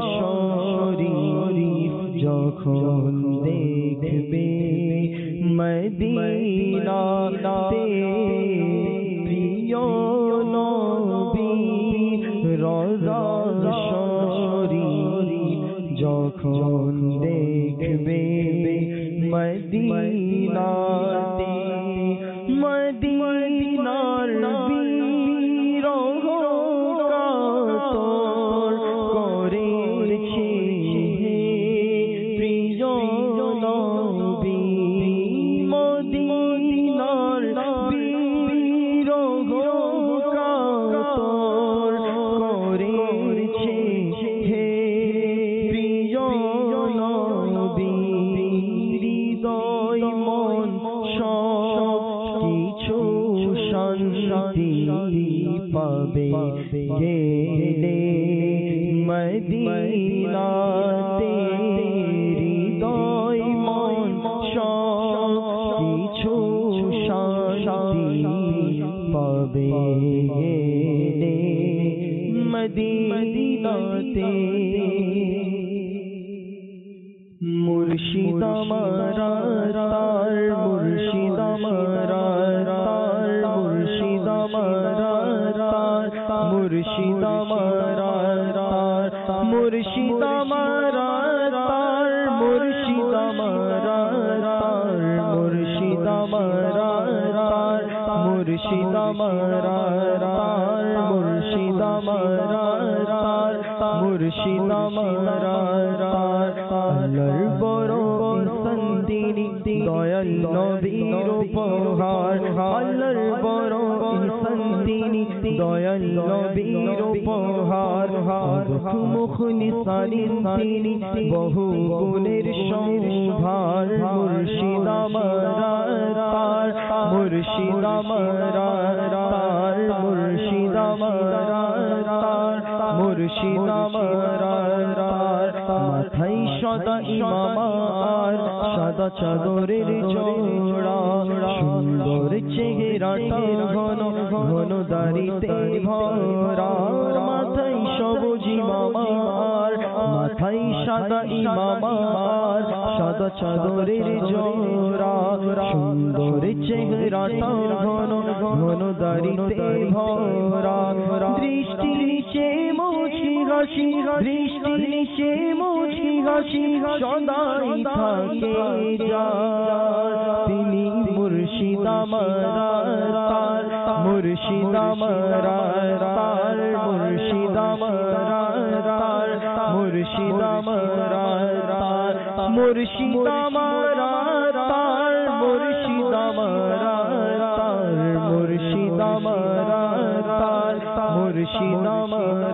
শরীফ যখন দেখবে মদিনাতে, প্রিয় নবী রোজা শরীফ যখন দেখবে মদিনাতে, মদিনার বিরহ কাতর করেছে প্রিয় নবী, মদিনার বিরহ কাতর করেছে প্রিয় নবী, হৃদয় মন সব কিছু শান্তি পাবে গেলে মদিনাতে, হৃদয় মন সব কিছু শান্তি পাবে গেলে মদিনাতে। মুর্শিদ আমারা তার মুর্শিদ আমারা তার মুর্শিদ আমারা তার মুর্শিদ আমারা তার মুর্শিদ আমারা তার মুর্শিদ আমারা তার মুর্শিদ আমারা তার মুর্শিদ আমারা তার মুর্শিদ আমারা তার মুর্শিদ আমারা তার আল্লাহর বড় ইহসান তিনি দয়াল নবীর উপহার, আল্লাহর বড় ইহসান তিনি দয়াল নবীর উপহার, মুখলিসানিন তিনি বহু গুণের সম্ভার, মুর্শিদ আমারা তার মুর্শিদ আমারা তার মুর্শিদ আমারা তার মুর্শিদ আমার মাথায় সদা ইমামার সাদা চাদরের জোড়া সুন্দর চেহারাটা ঘন ঘন দাড়িতে ভরা মাথায় সবুজ ইমামার মাথায় সাদা ইমামার সাদা চাদরের জোড়া সুন্দর চেহারাটা ঘন ঘন দাড়িতে ভরা দৃষ্টি নিচে মুচকি হাসি দৃষ্টি নিচে মুচকি হাসি সদাই থাকে যার তিনি মুর্শিদ আমার তার মুর্শিদ আমার তার মুর্শিদ আমার তার মুর্শিদ আমার তার মুর্শিদ আমার তার মুর্শিদ আমার তার মুর্শিদ আমার তার মুর্শিদ আমার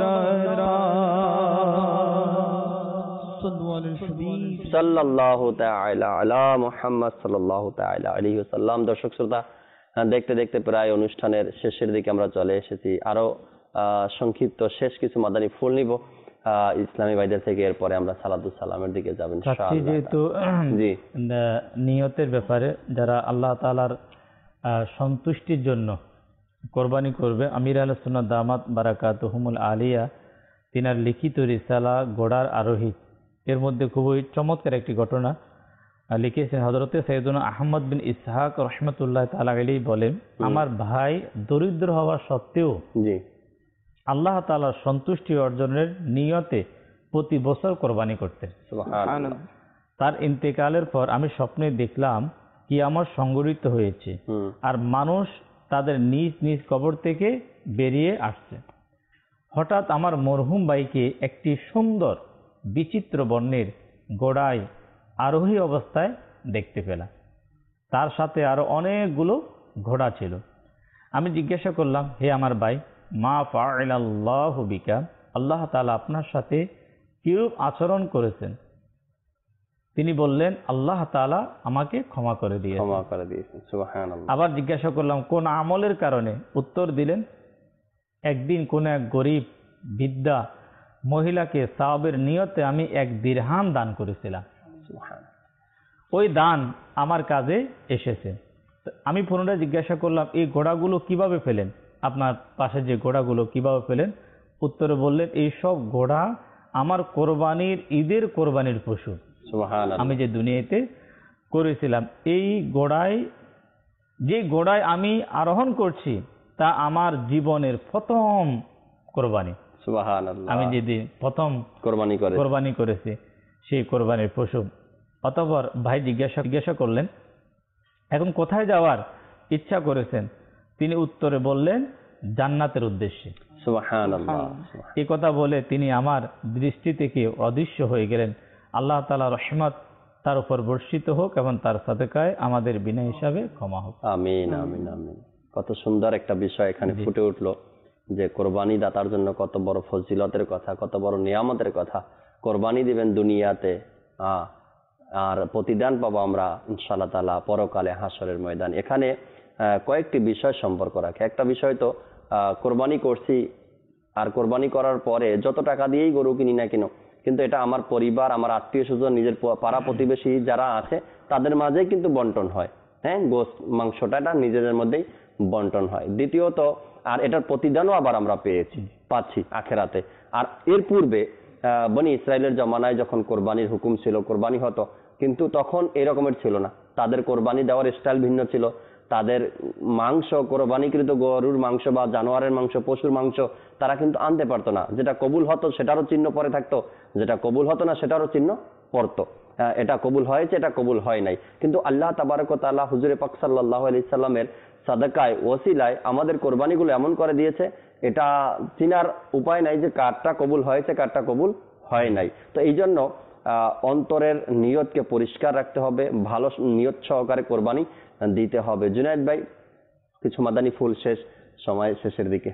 সাল্লাল্লাহু তাআলা আলা মুহাম্মদ সাল্লাল্লাহু তাআলা আলাইহি ওয়াসাল্লাম। দর্শক শ্রোতা, দেখতে দেখতে প্রায় অনুষ্ঠানের শেষের দিকে আমরা চলে এসেছি। আরো সংক্ষিপ্ত শেষ কিছু মাদানী ফুল নিব ইসলামী ভাইদের থেকে, এরপরে আমরা সালাতুল সালামের দিকে যাব ইনশাআল্লাহ। যেহেতু জি, নিয়তের ব্যাপারে যারা আল্লাহ তাআলার সন্তুষ্টির জন্য কোরবানি করবে, আমির আহলে সুন্নাত দামাত বারাকাতুহুমুল আলিয়া তিনার লিখিত রিসালা ঘোড়ার আরোহী, এর মধ্যে খুবই চমৎকার একটি ঘটনা লিখেছেন হযরতে সৈয়দনা আহমদ বিন ইসহাক রাহমাতুল্লাহ তাআলা আলাইহি বলেন, আমার ভাই দরিদ্র হওয়া সত্ত্বেও জি, আল্লাহ তাআলার সন্তুষ্টি অর্জনের নিয়তে প্রতি বছর কোরবানি করতেন। সুবহানাল্লাহ। তার ইন্তেকালের পর আমি স্বপ্নে দেখলাম কিয়ামত সংঘটিত হয়েছে আর মানুষ তাদের নিজ নিজ কবর থেকে বেরিয়ে আসছে। হঠাৎ আমার মরহুম ভাইকে একটি সুন্দর বিচিত্র বর্ণের ঘোড়ায় আরোহী অবস্থায় দেখতে পেলাম। তার সাথে আরো অনেকগুলো ঘোড়া ছিল। আমি জিজ্ঞাসা করলাম, হে আমার ভাই, মা ফাআলাল্লাহু বিকা, আল্লাহ তাআলা আপনার সাথে কিরূপ আচরণ করেছেন? তিনি বললেন, আল্লাহ তাআলা আমাকে ক্ষমা করে দিয়েছেন। সুবহানাল্লাহ। আবার জিজ্ঞাসা করলাম, কোন আমলের কারণে? উত্তর দিলেন, একদিন কোন এক গরিব বৃদ্ধা মহিলাকে সাওয়াবের নিয়তে আমি 1 দিরহাম দান করেছিলাম। ওই দান আমার কাজে এসেছে। আমি পুনরায় জিজ্ঞাসা করলাম, এই ঘোড়াগুলো কিভাবে পেলেন? আপনার পাশে যে ঘোড়াগুলো কিভাবে পেলেন? উত্তরে বললেন, এই সব ঘোড়া আমার কোরবানির ঈদের কোরবানির পশু আমি যে দুনিয়াতে করেছিলাম। এই যে ঘোড়ায় আমি আরোহণ করছি তা আমার জীবনের প্রথম কোরবানি। সুবহানাল্লাহ। আমি যেদিন প্রথম কোরবানি করেছি সেই কোরবানির পশু। অতঃপর ভাই জিজ্ঞাসা করলেন, এখন কোথায় যাওয়ার ইচ্ছা করেছেন? তিনি উত্তরে বললেন, জান্নাতের উদ্দেশ্যে। সুবহানাল্লাহ। এই কথা বলে তিনি আমার দৃষ্টি থেকে অদৃশ্য হয়ে গেলেন। আল্লাহ তাআলার রহমত তার উপর বর্ষিত হোক এবং তার সাদকায় আমাদের বিনা হিসাবে ক্ষমা হোক। আমিন আমিন আমিন। কত সুন্দর একটা বিষয় এখানে ফুটে উঠলো যে কোরবানি দাতার জন্য কত বড় ফজিলতের কথা, কত বড় নিয়ামতের কথা। কোরবানি দিবেন দুনিয়াতে, আর প্রতিদান পাবো আমরা ইনশাআল্লাহ তাআলা পরকালে হাসরের ময়দান। এখানে কয়েকটি বিষয় সম্পর্ক রাখে। একটা বিষয় তো কোরবানি করছি, আর কোরবানি করার পরে যত টাকা দিয়েই গরু কিনি না কেন, কিন্তু এটা আমার পরিবার, আমার আত্মীয় স্বজন, নিজের পাড়া প্রতিবেশী যারা আছে তাদের মাঝেই কিন্তু বন্টন হয়। হ্যাঁ, গোশত মাংসটা এটা নিজেদের মধ্যেই বন্টন হয়। দ্বিতীয়ত, আর এটার প্রতিদানও আবার আমরা পাচ্ছি আখেরাতে। আর এর পূর্বে বনি ইসরায়েলের জমানায় যখন কোরবানির হুকুম ছিল, কোরবানি হতো, কিন্তু তখন এরকমের ছিল না। তাদের কোরবানি দেওয়ার স্টাইল ভিন্ন ছিল। তাদের মাংস, কোরবানিকৃত গরুর মাংস বা জানোয়ারের মাংস, পশুর মাংস তারা কিন্তু আনতে পারতো না। যেটা কবুল হতো সেটারও চিহ্ন পরে থাকতো, যেটা কবুল হতো না সেটারও চিহ্ন পড়তো। এটা কবুল হয়েছে, এটা কবুল হয় নাই। কিন্তু আল্লাহ তাবারক ওয়া তাআলা হুজুরে পাক সাল্লাল্লাহু আলাইহি সাল্লামের সাদাকায় ওসিলায় আমাদের কোরবানিগুলো এমন করে দিয়েছে, এটা চিনার উপায় নাই যে কারটা কবুল হয়েছে, কারটা কবুল হয় নাই। তো এই জন্য অন্তরের নিয়তকে পরিষ্কার রাখতে হবে, ভালো নিয়ত সহকারে কোরবানি দিতে হবে। জুনায়েদ ভাই, কিছু মাদানী ফুল সময় শেষের দিকে।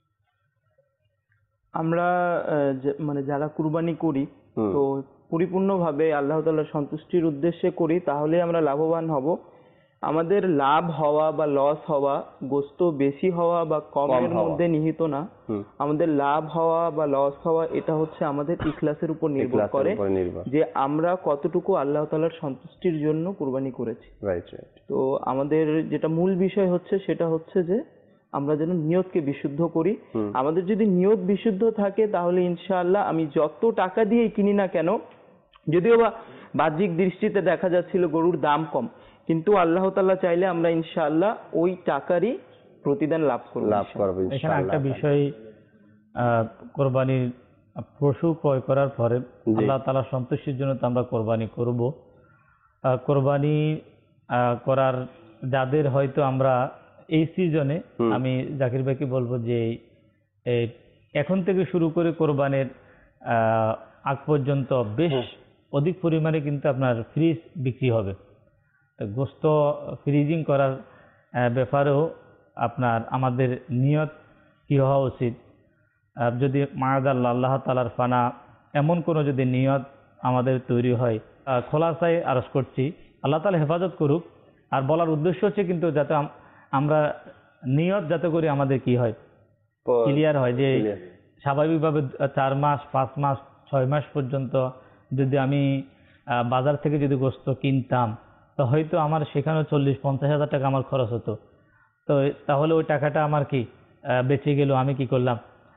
আমরা যারা কুরবানি করি তো পরিপূর্ণভাবে আল্লাহ তাআলার সন্তুষ্টির উদ্দেশ্যে করি, তাহলে আমরা লাভবান হব। আমাদের লাভ হওয়া বা লস হওয়া, গোস্ত বেশি হওয়া বা কমের হওয়া। মধ্যে নিহিত না। হুম। আমাদের লাভ হওয়া বা লস হওয়া এটা হচ্ছে আমাদের ইখলাসের উপর নির্ভর ইখলাসের করে, উপর নির্ভর। যে আমরা কতটুকু আল্লাহ তাআলার সন্তুষ্টির জন্য কুরবানি করেছি। Right right. তো আমাদের যেটা মূল বিষয় হচ্ছে সেটা হচ্ছে যে আমরা যেন নিয়তকে বিশুদ্ধ করি। হুম। আমাদের যদি নিয়ত বিশুদ্ধ থাকে তাহলে ইনশাআল্লাহ আমি যত টাকা দিয়ে কিনি না কেন, যদিও বা বাহ্যিক দৃষ্টিতে দেখা যাচ্ছিল গরুর দাম কম, কিন্তু আল্লাহ তাআলা চাইলে আমরা ইনশাআল্লাহ ওই টাকারই প্রতিদান লাভ করব। করবো এখানে ইনশাআল্লাহ। একটা বিষয়, কোরবানির পশু ক্রয় করার পরে আল্লাহ তাআলার সন্তুষ্টির জন্য তো আমরা কোরবানি করব। কোরবানি করার যাদের হয়তো আমরা এই সিজনে, আমি জাকির ভাইকে বলবো যে এখন থেকে শুরু করে কোরবানির আগ পর্যন্ত বেশ অধিক পরিমাণে কিন্তু আপনার ফ্রিজ বিক্রি হবে। গোস্ত ফ্রিজিং করার ব্যাপারেও আপনার আমাদের নিয়ত কি হওয়া উচিত, যদি মায়াদাল্লাহ আল্লাহ তাআলার ফানা এমন কোনো যদি নিয়ত আমাদের তৈরি হয়, খোলাসায় আরজ করছি আল্লাহ তাআলা হেফাজত করুক। আর বলার উদ্দেশ্য হচ্ছে কিন্তু যাতে আমরা নিয়ত যাতে করে আমাদের কি হয়, ক্লিয়ার হয়, যে স্বাভাবিকভাবে 4 মাস 5 মাস 6 মাস পর্যন্ত যদি আমি বাজার থেকে যদি গোস্ত কিনতাম, তো হয়তো আমার সেখানে 40-50 হাজার টাকা আমার খরচ হতো। তো তাহলে ওই টাকাটা আমার কি বেঁচে গেল, আমি কি করলাম,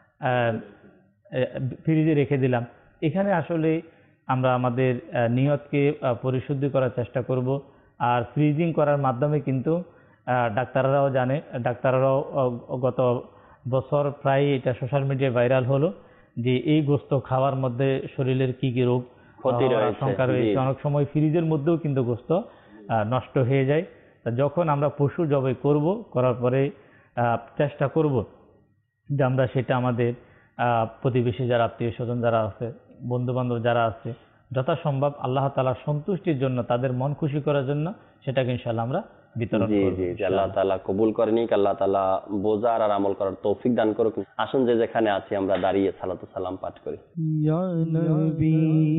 ফ্রিজে রেখে দিলাম। এখানে আসলে আমরা আমাদের নিয়তকে পরিশুদ্ধি করার চেষ্টা করব। আর ফ্রিজিং করার মাধ্যমে কিন্তু ডাক্তাররাও জানে, ডাক্তাররাও গত বছর প্রায় এটা সোশ্যাল মিডিয়ায় ভাইরাল হলো যে এই গোস্ত খাওয়ার মধ্যে শরীরের কি কি রোগ আশঙ্কা রয়েছে। অনেক সময় ফ্রিজের মধ্যেও কিন্তু গোস্ত নষ্ট হয়ে যায়। যখন আমরা পশু জবাই করব, করার পরে চেষ্টা করব যে আমরা সেটা আমাদের প্রতিবেশী যারা, আত্মীয় স্বজন যারা আছে, বন্ধু বান্ধব যারা আছে, যথাসম্ভব আল্লাহ তাআলার সন্তুষ্টির জন্য, তাদের মন খুশি করার জন্য সেটাকে ইনশাআল্লাহ আমরা বিতরণ করব। জি, আল্লাহ তাআলা কবুল করে নিক, আল্লাহ তাআলা বোঝার আর আমল করার তৌফিক দান করুক। আসুন যে যেখানে আছি আমরা দাঁড়িয়ে সালাতু সালাম পাঠ করি। ইয়া নবী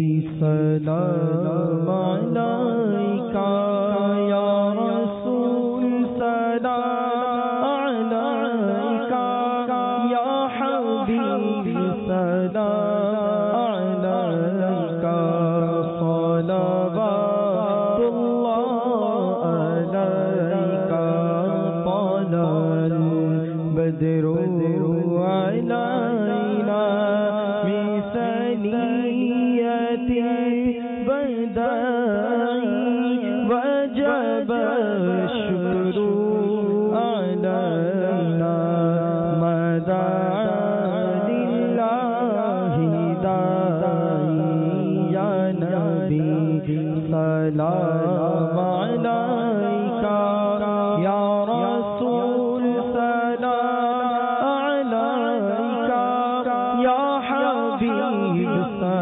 সালাম আলাইকা, ইয়া রাসূল সালাম আলাইকা, ইয়া হাবিব সালাম আলাইকা, সালাওয়াতুল্লাহ আলাইকা, তালাল বদরু আলাইনা মিসানিয়াতি বদাই ওয়াজাব শুকরু আলাইনা মাদা লিল্লাহি দাইয়া নবী সালাম আলাইকা, ইয়া রাসূল সালাম আলাইকা, ইয়া হাবিব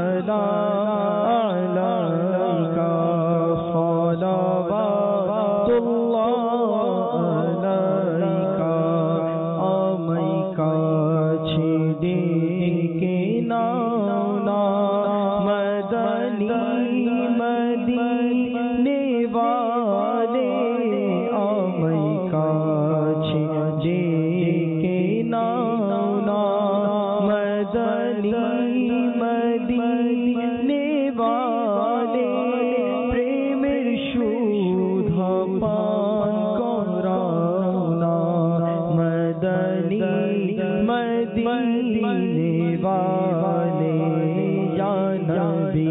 সালাম আলাইকা, সালাওয়াতুল্লাহ আলাইকা। আমায় কাছে ডেকে নাও না মদনী মদিনে ওয়ালে, আমায় কাছে ডেকে নাও না মদনী মদিনে ওয়ালে, প্রেমের সুধা পান করাও না মদনী মদিনে ওয়ালে, ইয়া নবী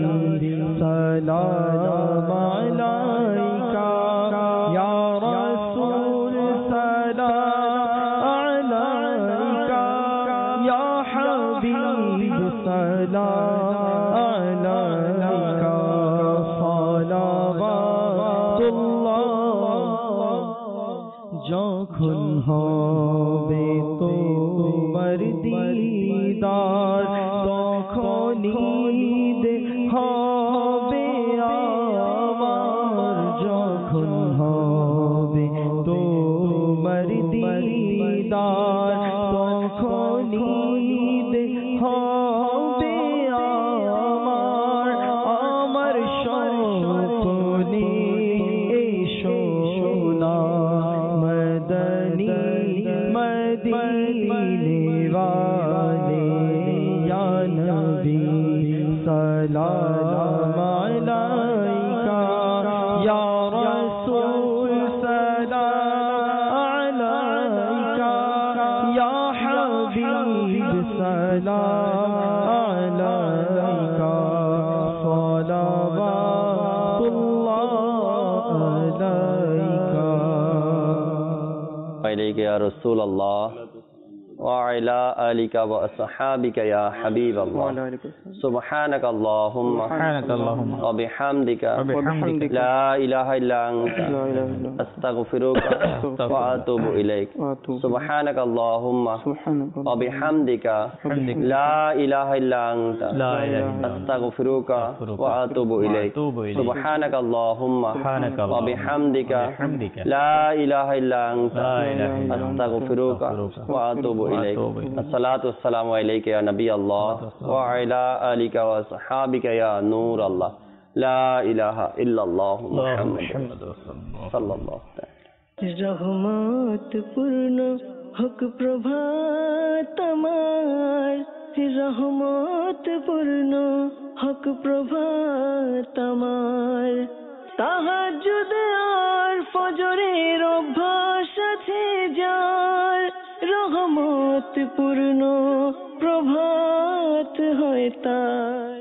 সালাম আলাইকা, ইয়া রাসূল সালাম আলাইকা, ইয়া হাবিব সালাম আলাইকা, সালাওয়াতুল্লাহ। যখন হবে তোমার দিদার, তখনই হবে আমার सलाम अलैका या रसूल सलाम अलैका या हबीब सलाम अलैका सलावतुल्लाह अलैका या रसूल अल्लाह वअला आलिका व अस्हाबिका या हबीब अल्लाह सुब्हानक अल्लाहुम्मा व बिहम्दिका ला इलाहा इल्ला अंता अस्तगफिरुका व अतूबु इलैक सुब्हानक अल्लाहुम्मा व बिहम्दिका ला इलाहा इल्ला अंता अस्तगफिरुका व अतूबु इलैक सुब्हानक अल्लाहुम्मा व बिहम्दिका ला इलाहा इल्ला अंता अस्तगफिरुका व अतूबु अस्सलातु वस्सलामु अलैका या नबी अल्लाह व अला आलिका व अस्हाबिका या नूर अल्लाह ला इलाहा इल्लल्लाह मुहम्मद सल्लल्लाहु अलैहि रहमत पूर्ण हक प्रभात আমার रहमत पूर्ण हक प्रभात আমার তাহাজ্জুদ আর ফজরের অভ্যাস আছে যার রহমত পূর্ণ প্রভাত হয় তার।